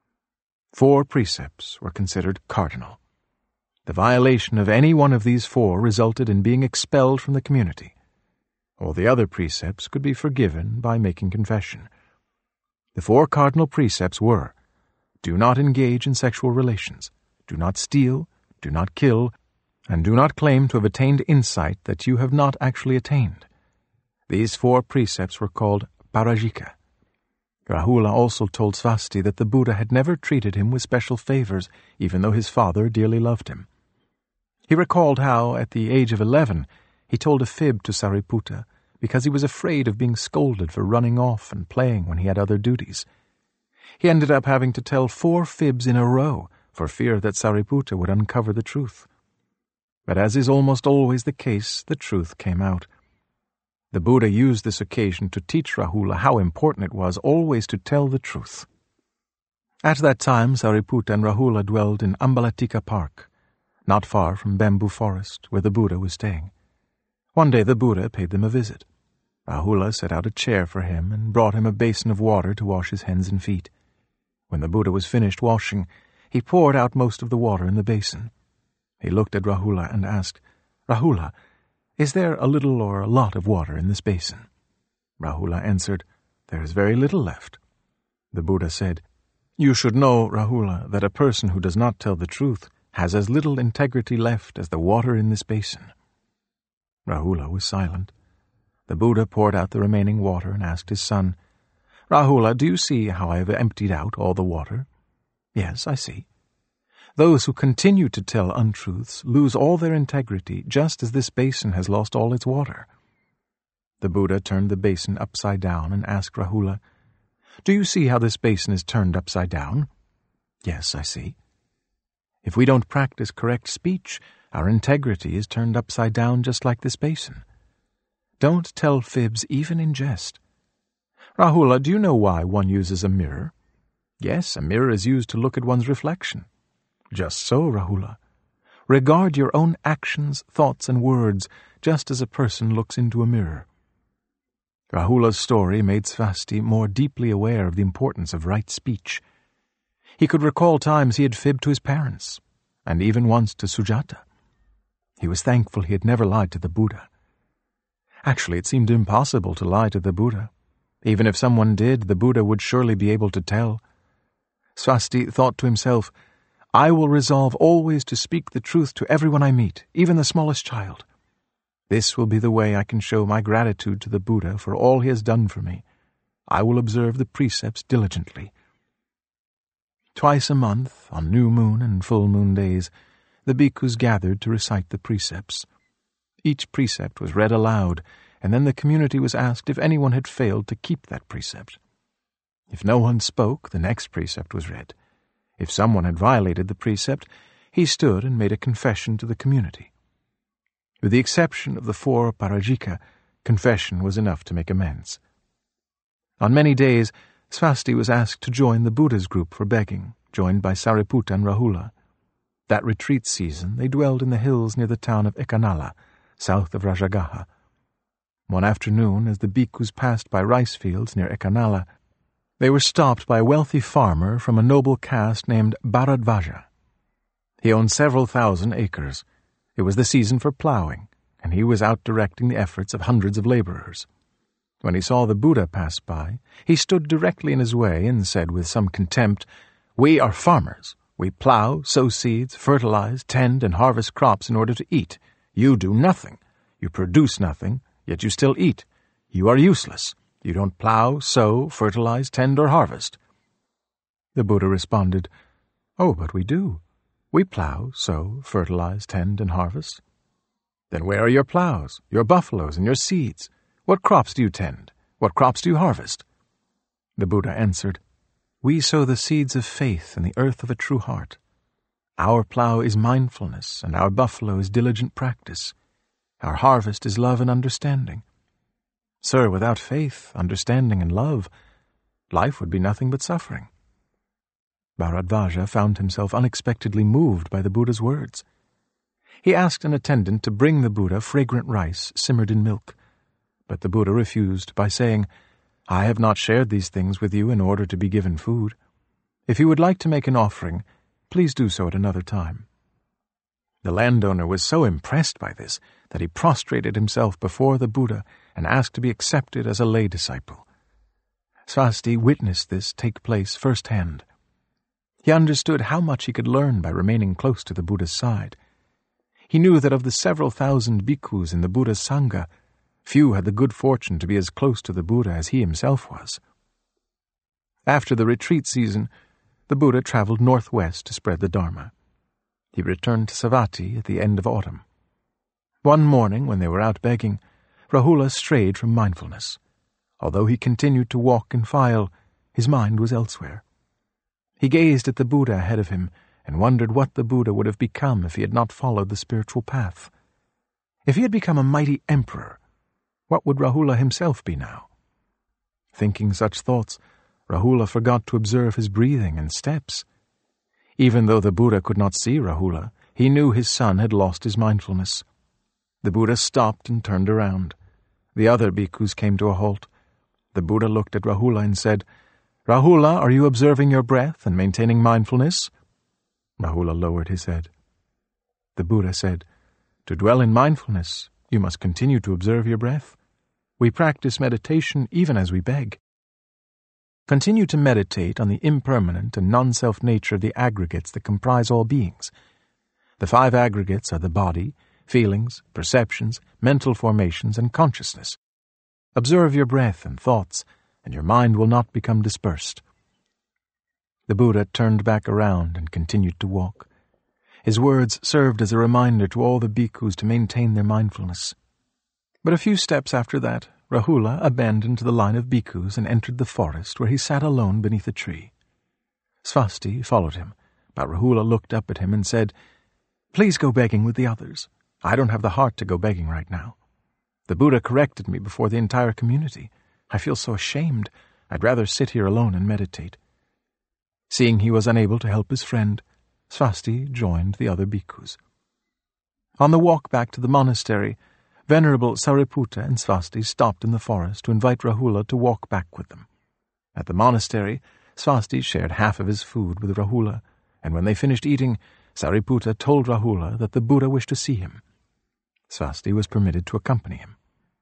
Four precepts were considered cardinal. The violation of any one of these four resulted in being expelled from the community. All the other precepts could be forgiven by making confession. The four cardinal precepts were: do not engage in sexual relations, do not steal, do not kill, and do not claim to have attained insight that you have not actually attained. These four precepts were called parajika. Rahula also told Svasti that the Buddha had never treated him with special favors, even though his father dearly loved him. He recalled how, at the age of eleven, he told a fib to Sariputta because he was afraid of being scolded for running off and playing when he had other duties. He ended up having to tell four fibs in a row for fear that Sariputta would uncover the truth. But as is almost always the case, the truth came out. The Buddha used this occasion to teach Rahula how important it was always to tell the truth. At that time, Sariputta and Rahula dwelled in Ambalatika Park, not far from Bamboo Forest, where the Buddha was staying. One day the Buddha paid them a visit. Rahula set out a chair for him and brought him a basin of water to wash his hands and feet. When the Buddha was finished washing, he poured out most of the water in the basin. He looked at Rahula and asked, "Rahula, is there a little or a lot of water in this basin?" Rahula answered, "There is very little left." The Buddha said, "You should know, Rahula, that a person who does not tell the truth has as little integrity left as the water in this basin." Rahula was silent. The Buddha poured out the remaining water and asked his son, "Rahula, do you see how I have emptied out all the water?" "Yes, I see." "Those who continue to tell untruths lose all their integrity, just as this basin has lost all its water." The Buddha turned the basin upside down and asked Rahula, "Do you see how this basin is turned upside down?" "Yes, I see." If we don't practice correct speech, our integrity is turned upside down just like this basin. Don't tell fibs even in jest. "Rahula, do you know why one uses a mirror?" "Yes, a mirror is used to look at one's reflection." "Just so, Rahula. Regard your own actions, thoughts, and words just as a person looks into a mirror." Rahula's story made Svasti more deeply aware of the importance of right speech. He could recall times he had fibbed to his parents, and even once to Sujata. He was thankful he had never lied to the Buddha. Actually, it seemed impossible to lie to the Buddha. Even if someone did, the Buddha would surely be able to tell. Svasti thought to himself, "I will resolve always to speak the truth to everyone I meet, even the smallest child. This will be the way I can show my gratitude to the Buddha for all he has done for me. I will observe the precepts diligently." Twice a month, on new moon and full moon days, the bhikkhus gathered to recite the precepts. Each precept was read aloud, and then the community was asked if anyone had failed to keep that precept. If no one spoke, the next precept was read. If someone had violated the precept, he stood and made a confession to the community. With the exception of the four parajika, confession was enough to make amends. On many days, Svasti was asked to join the Buddha's group for begging, joined by Sariputta and Rahula. That retreat season, they dwelled in the hills near the town of Ekanala, south of Rajagaha. One afternoon, as the bhikkhus passed by rice fields near Ekanala, they were stopped by a wealthy farmer from a noble caste named Bharadvaja. He owned several thousand acres. It was the season for plowing, and he was out directing the efforts of hundreds of laborers. When he saw the Buddha pass by, he stood directly in his way and said with some contempt, "We are farmers. We plow, sow seeds, fertilize, tend, and harvest crops in order to eat. You do nothing. You produce nothing, yet you still eat. You are useless. You don't plow, sow, fertilize, tend, or harvest." The Buddha responded, "Oh, but we do. We plow, sow, fertilize, tend, and harvest." "Then where are your plows, your buffaloes, and your seeds? What crops do you tend? What crops do you harvest?" The Buddha answered, "We sow the seeds of faith in the earth of a true heart. Our plow is mindfulness, and our buffalo is diligent practice. Our harvest is love and understanding. Sir, without faith, understanding, and love, life would be nothing but suffering." Bharadvaja found himself unexpectedly moved by the Buddha's words. He asked an attendant to bring the Buddha fragrant rice simmered in milk, but the Buddha refused by saying, "I have not shared these things with you in order to be given food. If you would like to make an offering, please do so at another time." The landowner was so impressed by this that he prostrated himself before the Buddha and asked to be accepted as a lay disciple. Svasti witnessed this take place firsthand. He understood how much he could learn by remaining close to the Buddha's side. He knew that of the several thousand bhikkhus in the Buddha's Sangha, few had the good fortune to be as close to the Buddha as he himself was. After the retreat season, the Buddha traveled northwest to spread the Dharma. He returned to Savatthi at the end of autumn. One morning, when they were out begging, Rahula strayed from mindfulness. Although he continued to walk in file, his mind was elsewhere. He gazed at the Buddha ahead of him and wondered what the Buddha would have become if he had not followed the spiritual path. If he had become a mighty emperor, what would Rahula himself be now? Thinking such thoughts, Rahula forgot to observe his breathing and steps. Even though the Buddha could not see Rahula, he knew his son had lost his mindfulness. The Buddha stopped and turned around. The other bhikkhus came to a halt. The Buddha looked at Rahula and said, "Rahula, are you observing your breath and maintaining mindfulness?" Rahula lowered his head. The Buddha said, "To dwell in mindfulness, you must continue to observe your breath. We practice meditation even as we beg. Continue to meditate on the impermanent and non-self nature of the aggregates that comprise all beings. The five aggregates are the body, feelings, perceptions, mental formations, and consciousness. Observe your breath and thoughts, and your mind will not become dispersed." The Buddha turned back around and continued to walk. His words served as a reminder to all the bhikkhus to maintain their mindfulness. But a few steps after that, Rahula abandoned the line of bhikkhus and entered the forest, where he sat alone beneath a tree. Svasti followed him, but Rahula looked up at him and said, "Please go begging with the others. I don't have the heart to go begging right now. The Buddha corrected me before the entire community. I feel so ashamed. I'd rather sit here alone and meditate." Seeing he was unable to help his friend, Svasti joined the other bhikkhus. On the walk back to the monastery, Venerable Sariputta and Svasti stopped in the forest to invite Rahula to walk back with them. At the monastery, Svasti shared half of his food with Rahula, and when they finished eating, Sariputta told Rahula that the Buddha wished to see him. Svasti was permitted to accompany him.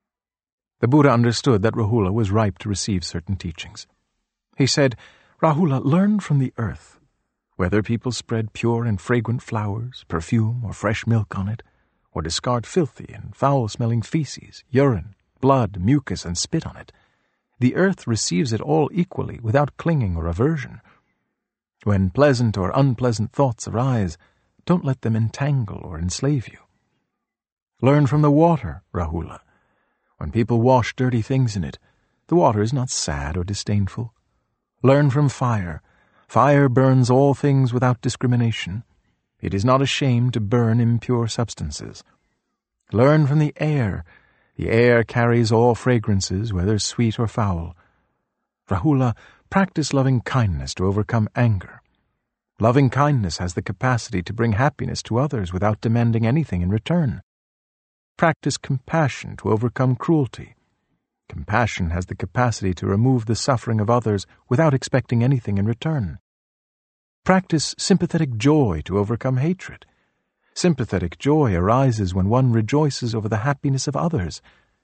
The Buddha understood that Rahula was ripe to receive certain teachings. He said, "Rahula, learn from the earth. Whether people spread pure and fragrant flowers, perfume, or fresh milk on it, or discard filthy and foul-smelling feces, urine, blood, mucus, and spit on it, the earth receives it all equally without clinging or aversion. When pleasant or unpleasant thoughts arise, don't let them entangle or enslave you. Learn from the water, Rahula. When people wash dirty things in it, the water is not sad or disdainful. Learn from fire. Fire burns all things without discrimination. It is not ashamed to burn impure substances. Learn from the air. The air carries all fragrances, whether sweet or foul. Rahula, practice loving kindness to overcome anger. Loving kindness has the capacity to bring happiness to others without demanding anything in return. Practice compassion to overcome cruelty. Compassion has the capacity to remove the suffering of others without expecting anything in return. Practice sympathetic joy to overcome hatred. Sympathetic joy arises when one rejoices over the happiness of others.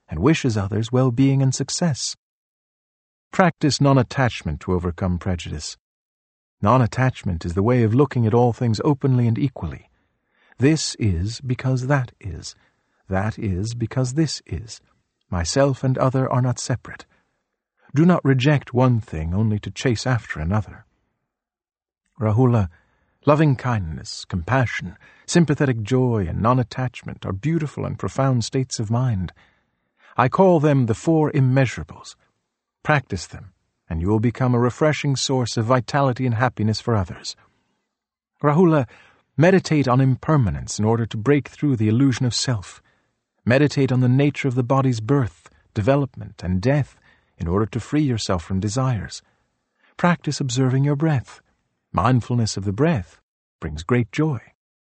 and wishes others well-being and success. Practice non-attachment to overcome prejudice. Non-attachment is the way of looking at all things openly and equally. This is because that is. That is because this is. Myself and other are not separate. Do not reject one thing only to chase after another. Rahula, loving-kindness, compassion, sympathetic joy, and non-attachment are beautiful and profound states of mind. I call them the four immeasurables. Practice them, and you will become a refreshing source of vitality and happiness for others. Rahula, meditate on impermanence in order to break through the illusion of self. Meditate on the nature of the body's birth, development, and death in order to free yourself from desires. Practice observing your breath. Mindfulness of the breath brings great joy.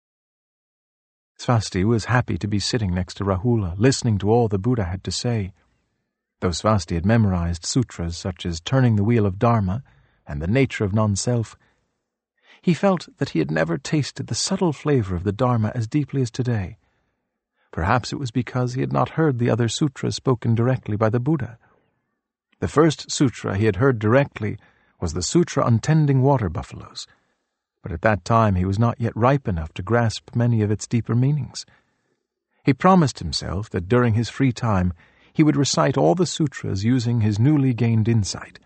Svasti was happy to be sitting next to Rahula, listening to all the Buddha had to say. Though Svasti had memorized sutras such as Turning the Wheel of Dharma and The Nature of Non-Self, he felt that he had never tasted the subtle flavor of the Dharma as deeply as today. Perhaps it was because he had not heard the other sutras spoken directly by the Buddha. The first sutra he had heard directly was the Sutra on Tending Water Buffaloes, but at that time he was not yet ripe enough to grasp many of its deeper meanings. He promised himself that during his free time he would recite all the sutras using his newly gained insight.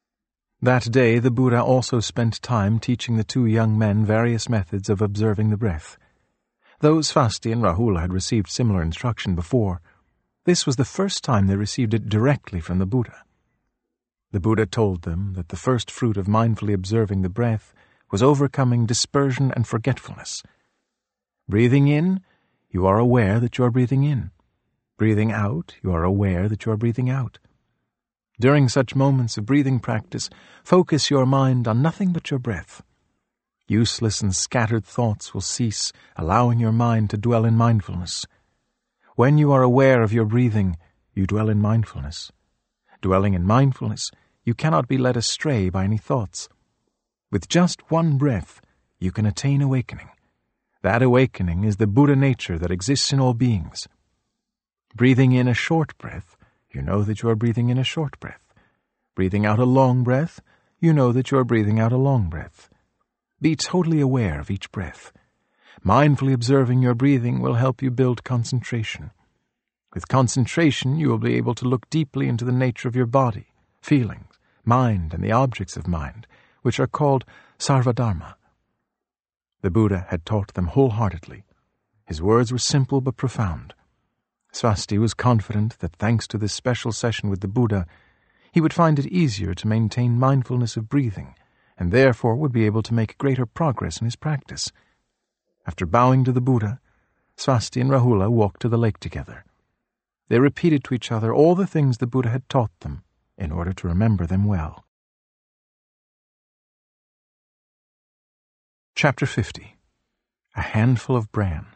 That day the Buddha also spent time teaching the two young men various methods of observing the breath. Though Svasti and Rahula had received similar instruction before, this was the first time they received it directly from the Buddha. The Buddha told them that the first fruit of mindfully observing the breath was overcoming dispersion and forgetfulness. Breathing in, you are aware that you are breathing in. Breathing out, you are aware that you are breathing out. During such moments of breathing practice, focus your mind on nothing but your breath. Useless and scattered thoughts will cease, allowing your mind to dwell in mindfulness. When you are aware of your breathing, you dwell in mindfulness. Dwelling in mindfulness, you cannot be led astray by any thoughts. With just one breath, you can attain awakening. That awakening is the Buddha nature that exists in all beings. Breathing in a short breath, you know that you are breathing in a short breath. Breathing out a long breath, you know that you are breathing out a long breath. Be totally aware of each breath. Mindfully observing your breathing will help you build concentration. With concentration, you will be able to look deeply into the nature of your body, feelings, mind, and the objects of mind, which are called sarvadharma. The Buddha had taught them wholeheartedly. His words were simple but profound. Svasti was confident that thanks to this special session with the Buddha, he would find it easier to maintain mindfulness of breathing, and therefore would be able to make greater progress in his practice. After bowing to the Buddha, Svasti and Rahula walked to the lake together. They repeated to each other all the things the Buddha had taught them in order to remember them well. Chapter fifty. A Handful of Bran.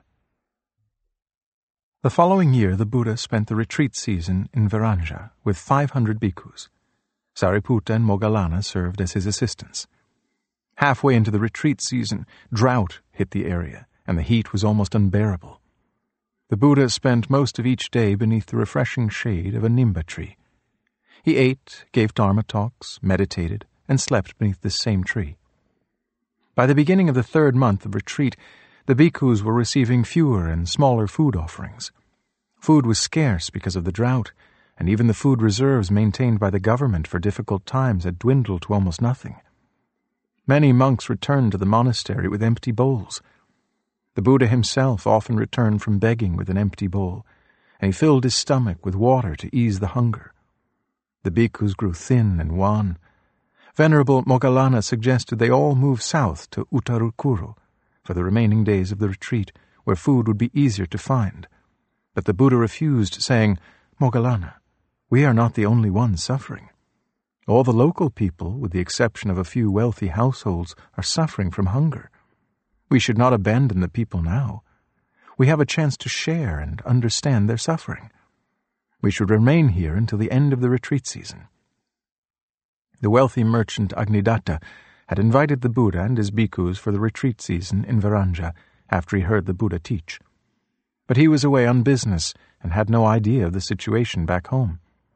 The following year the Buddha spent the retreat season in Viranja with five hundred bhikkhus. Sariputta and Moggallana served as his assistants. Halfway into the retreat season, drought hit the area, and the heat was almost unbearable. The Buddha spent most of each day beneath the refreshing shade of a nimba tree. He ate, gave dharma talks, meditated, and slept beneath this same tree. By the beginning of the third month of retreat, the bhikkhus were receiving fewer and smaller food offerings. Food was scarce because of the drought, and even the food reserves maintained by the government for difficult times had dwindled to almost nothing. Many monks returned to the monastery with empty bowls. The Buddha himself often returned from begging with an empty bowl, and he filled his stomach with water to ease the hunger. The bhikkhus grew thin and wan. Venerable Moggallana suggested they all move south to Uttarukuru for the remaining days of the retreat, where food would be easier to find. But the Buddha refused, saying, "Moggallana, we are not the only ones suffering. All the local people, with the exception of a few wealthy households, are suffering from hunger. We should not abandon the people now. We have a chance to share and understand their suffering. We should remain here until the end of the retreat season." The wealthy merchant Agnidatta had invited the Buddha and his bhikkhus for the retreat season in Viranja after he heard the Buddha teach. but he was away on business and had no idea of the situation back home.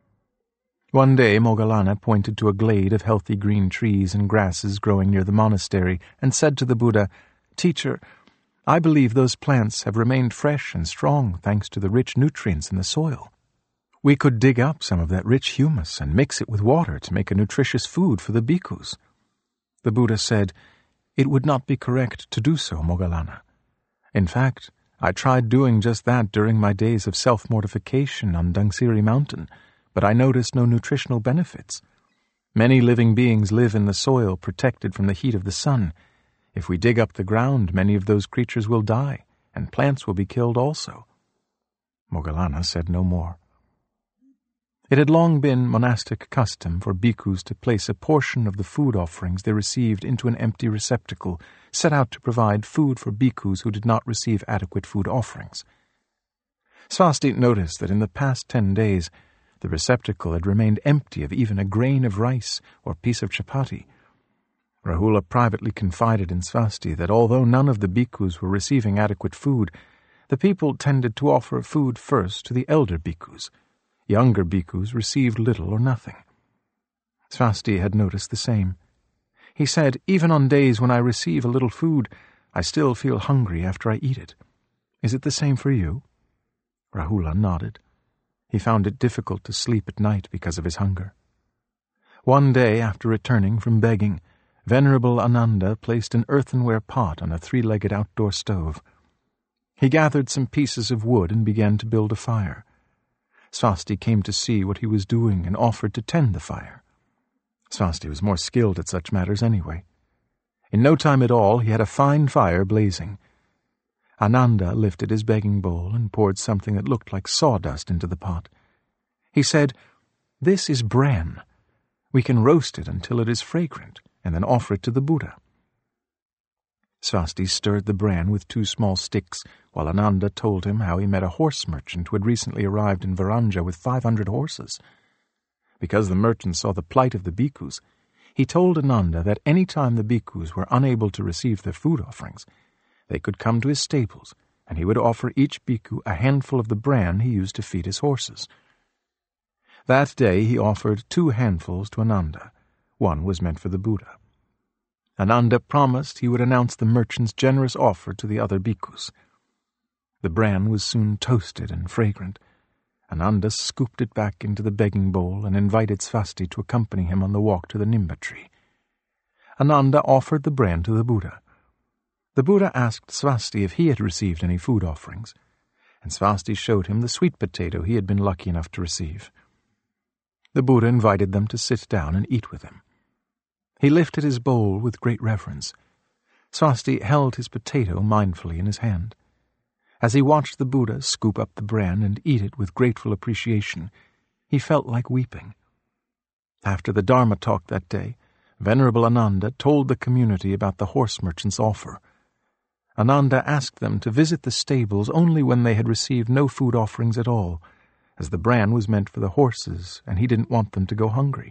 One day Moggallana pointed to a glade of healthy green trees and grasses growing near the monastery and said to the Buddha, "Teacher, I believe those plants have remained fresh and strong thanks to the rich nutrients in the soil. We could dig up some of that rich humus and mix it with water to make a nutritious food for the bhikkhus." The Buddha said, "It would not be correct to do so, Moggallana. In fact, I tried doing just that during my days of self-mortification on Dhangsiri Mountain, but I noticed no nutritional benefits. Many living beings live in the soil protected from the heat of the sun. If we dig up the ground, many of those creatures will die, and plants will be killed also." Moggallana said no more. It had long been monastic custom for bhikkhus to place a portion of the food offerings they received into an empty receptacle set out to provide food for bhikkhus who did not receive adequate food offerings. Svasti noticed that in the past ten days the receptacle had remained empty of even a grain of rice or piece of chapati. Rahula privately confided in Svasti that although none of the bhikkhus were receiving adequate food, the people tended to offer food first to the elder bhikkhus. Younger bhikkhus received little or nothing. Svasti had noticed the same. He said, "Even on days when I receive a little food, I still feel hungry after I eat it. Is it the same for you?" Rahula nodded. He found it difficult to sleep at night because of his hunger. One day, after returning from begging, Venerable Ananda placed an earthenware pot on a three-legged outdoor stove. He gathered some pieces of wood and began to build a fire. Svasti came to see what he was doing and offered to tend the fire. Svasti was more skilled at such matters anyway. In no time at all, he had a fine fire blazing. Ananda lifted his begging bowl and poured something that looked like sawdust into the pot. He said, "This is bran. We can roast it until it is fragrant, and then offer it to the Buddha." Svasti stirred the bran with two small sticks, while Ananda told him how he met a horse merchant who had recently arrived in Varanja with five hundred horses. Because the merchant saw the plight of the bhikkhus, he told Ananda that any time the bhikkhus were unable to receive their food offerings, they could come to his stables, and he would offer each bhikkhu a handful of the bran he used to feed his horses. That day he offered two handfuls to Ananda. One was meant for the Buddha. Ananda promised he would announce the merchant's generous offer to the other bhikkhus. The bran was soon toasted and fragrant. Ananda scooped it back into the begging bowl and invited Svasti to accompany him on the walk to the Nimba tree. Ananda offered the bran to the Buddha. The Buddha asked Svasti if he had received any food offerings, and Svasti showed him the sweet potato he had been lucky enough to receive. The Buddha invited them to sit down and eat with him. He lifted his bowl with great reverence. Svasti held his potato mindfully in his hand. As he watched the Buddha scoop up the bran and eat it with grateful appreciation, he felt like weeping. After the Dharma talk that day, Venerable Ananda told the community about the horse merchant's offer. Ananda asked them to visit the stables only when they had received no food offerings at all, as the bran was meant for the horses and he didn't want them to go hungry.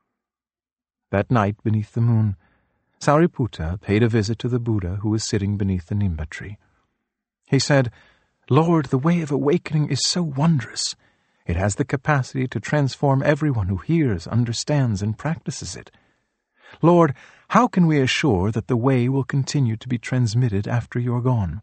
That night, beneath the moon, Sariputta paid a visit to the Buddha who was sitting beneath the Nimba tree. He said, "Lord, the way of awakening is so wondrous. It has the capacity to transform everyone who hears, understands, and practices it. Lord, how can we assure that the way will continue to be transmitted after you are gone?"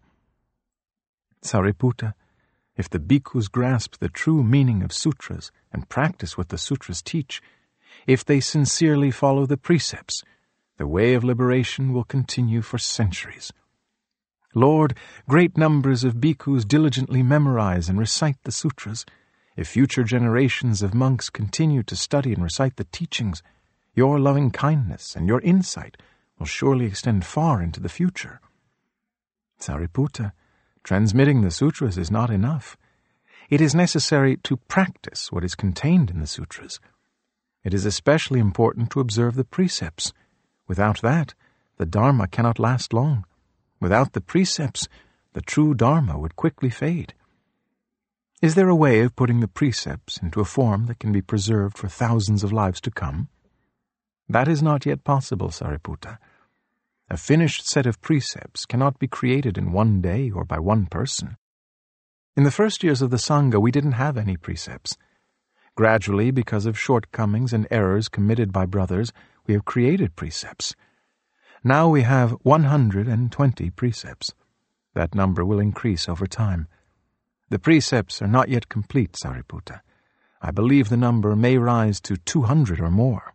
Sariputta, if the bhikkhus grasp the true meaning of sutras and practice what the sutras teach, if they sincerely follow the precepts, the way of liberation will continue for centuries. Lord, great numbers of bhikkhus diligently memorize and recite the sutras. If future generations of monks continue to study and recite the teachings, your loving kindness and your insight will surely extend far into the future. Sariputta, transmitting the sutras is not enough. It is necessary to practice what is contained in the sutras. It is especially important to observe the precepts. Without that, the Dharma cannot last long. Without the precepts, the true Dharma would quickly fade. Is there a way of putting the precepts into a form that can be preserved for thousands of lives to come? That is not yet possible, Sariputta. A finished set of precepts cannot be created in one day or by one person. In the first years of the Sangha, we didn't have any precepts. Gradually, because of shortcomings and errors committed by brothers, we have created precepts. Now we have one hundred twenty precepts. That number will increase over time. The precepts are not yet complete, Sariputta. I believe the number may rise to two hundred or more.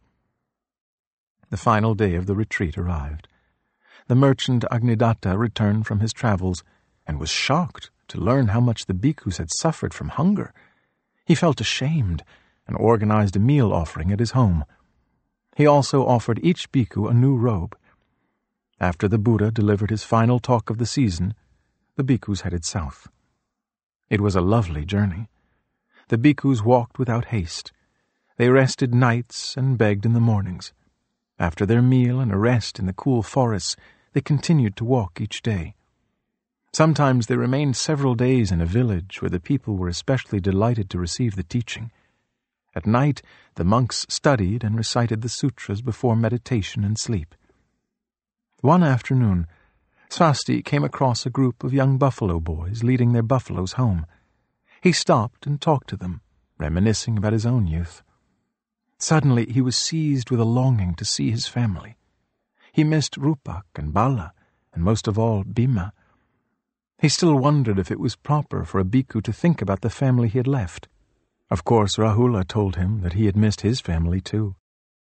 The final day of the retreat arrived. The merchant Agnidatta returned from his travels and was shocked to learn how much the bhikkhus had suffered from hunger. He felt ashamed and organized a meal offering at his home. He also offered each bhikkhu a new robe. After the Buddha delivered his final talk of the season, the bhikkhus headed south. It was a lovely journey. The bhikkhus walked without haste. They rested nights and begged in the mornings. After their meal and a rest in the cool forests, they continued to walk each day. Sometimes they remained several days in a village where the people were especially delighted to receive the teaching. At night, the monks studied and recited the sutras before meditation and sleep. One afternoon, Svasti came across a group of young buffalo boys leading their buffaloes home. He stopped and talked to them, reminiscing about his own youth. Suddenly he was seized with a longing to see his family. He missed Rupak and Bala, and most of all, Bhima. He still wondered if it was proper for a bhikkhu to think about the family he had left. Of course, Rahula told him that he had missed his family too.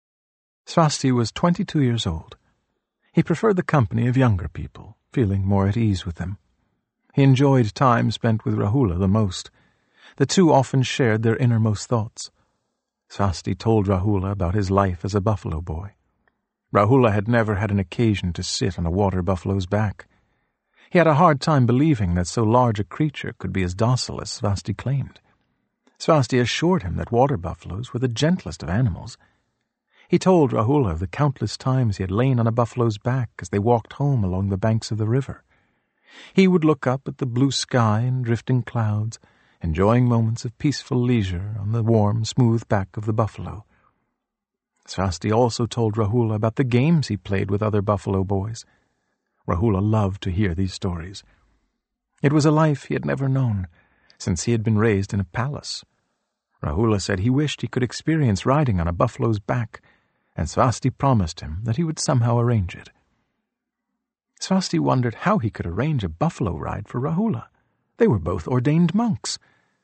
Svasti was twenty-two years old. He preferred the company of younger people, feeling more at ease with them. He enjoyed time spent with Rahula the most. The two often shared their innermost thoughts. Svasti told Rahula about his life as a buffalo boy. Rahula had never had an occasion to sit on a water buffalo's back. He had a hard time believing that so large a creature could be as docile as Svasti claimed. Svasti assured him that water buffaloes were the gentlest of animals. He told Rahula of the countless times he had lain on a buffalo's back as they walked home along the banks of the river. He would look up at the blue sky and drifting clouds, enjoying moments of peaceful leisure on the warm, smooth back of the buffalo. Svasti also told Rahula about the games he played with other buffalo boys. Rahula loved to hear these stories. It was a life he had never known, since he had been raised in a palace. Rahula said he wished he could experience riding on a buffalo's back, and Svasti promised him that he would somehow arrange it. Svasti wondered how he could arrange a buffalo ride for Rahula. They were both ordained monks.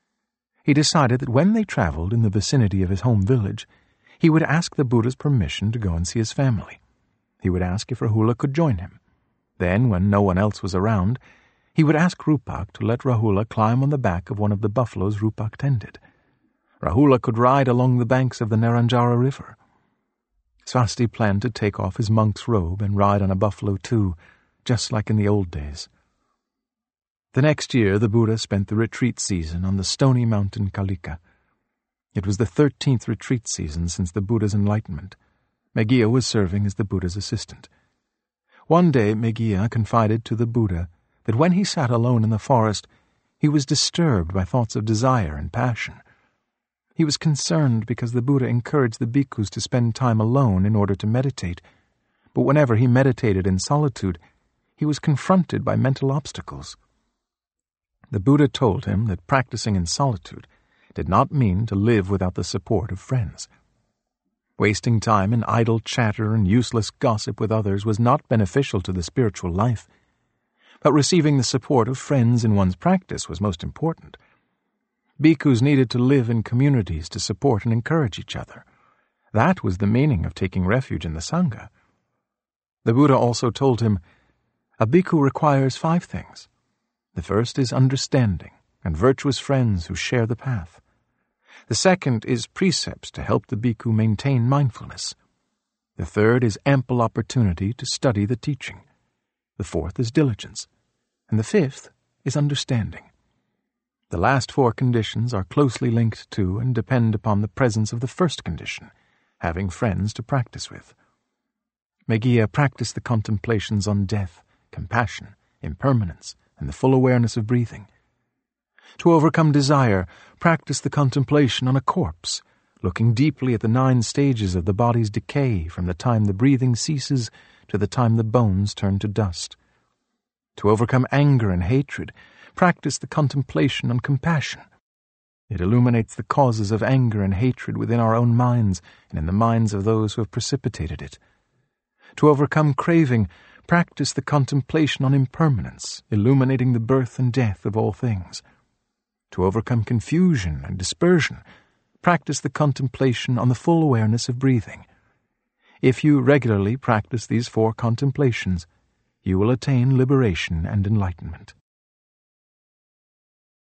He decided that when they traveled in the vicinity of his home village, he would ask the Buddha's permission to go and see his family. He would ask if Rahula could join him. Then, when no one else was around, he would ask Rupak to let Rahula climb on the back of one of the buffaloes Rupak tended. Rahula could ride along the banks of the Naranjara River. Svasti planned to take off his monk's robe and ride on a buffalo too, just like in the old days. The next year the Buddha spent the retreat season on the stony mountain Kalika. It was the thirteenth retreat season since the Buddha's enlightenment. Meghiya was serving as the Buddha's assistant. One day Meghiya confided to the Buddha that when he sat alone in the forest, he was disturbed by thoughts of desire and passion. He was concerned because the Buddha encouraged the bhikkhus to spend time alone in order to meditate, but whenever he meditated in solitude, he was confronted by mental obstacles. The Buddha told him that practicing in solitude did not mean to live without the support of friends. Wasting time in idle chatter and useless gossip with others was not beneficial to the spiritual life, but receiving the support of friends in one's practice was most important. Bhikkhus needed to live in communities to support and encourage each other. That was the meaning of taking refuge in the Sangha. The Buddha also told him, a bhikkhu requires five things. The first is understanding and virtuous friends who share the path. The second is precepts to help the bhikkhu maintain mindfulness. The third is ample opportunity to study the teaching. The fourth is diligence. And the fifth is understanding. The last four conditions are closely linked to and depend upon the presence of the first condition, having friends to practice with. Meghiya practiced the contemplations on death, compassion, impermanence, and the full awareness of breathing. To overcome desire, practice the contemplation on a corpse, looking deeply at the nine stages of the body's decay from the time the breathing ceases to the time the bones turn to dust. To overcome anger and hatred, practice the contemplation on compassion. It illuminates the causes of anger and hatred within our own minds and in the minds of those who have precipitated it. To overcome craving, practice the contemplation on impermanence, illuminating the birth and death of all things. To overcome confusion and dispersion, practice the contemplation on the full awareness of breathing. If you regularly practice these four contemplations, you will attain liberation and enlightenment.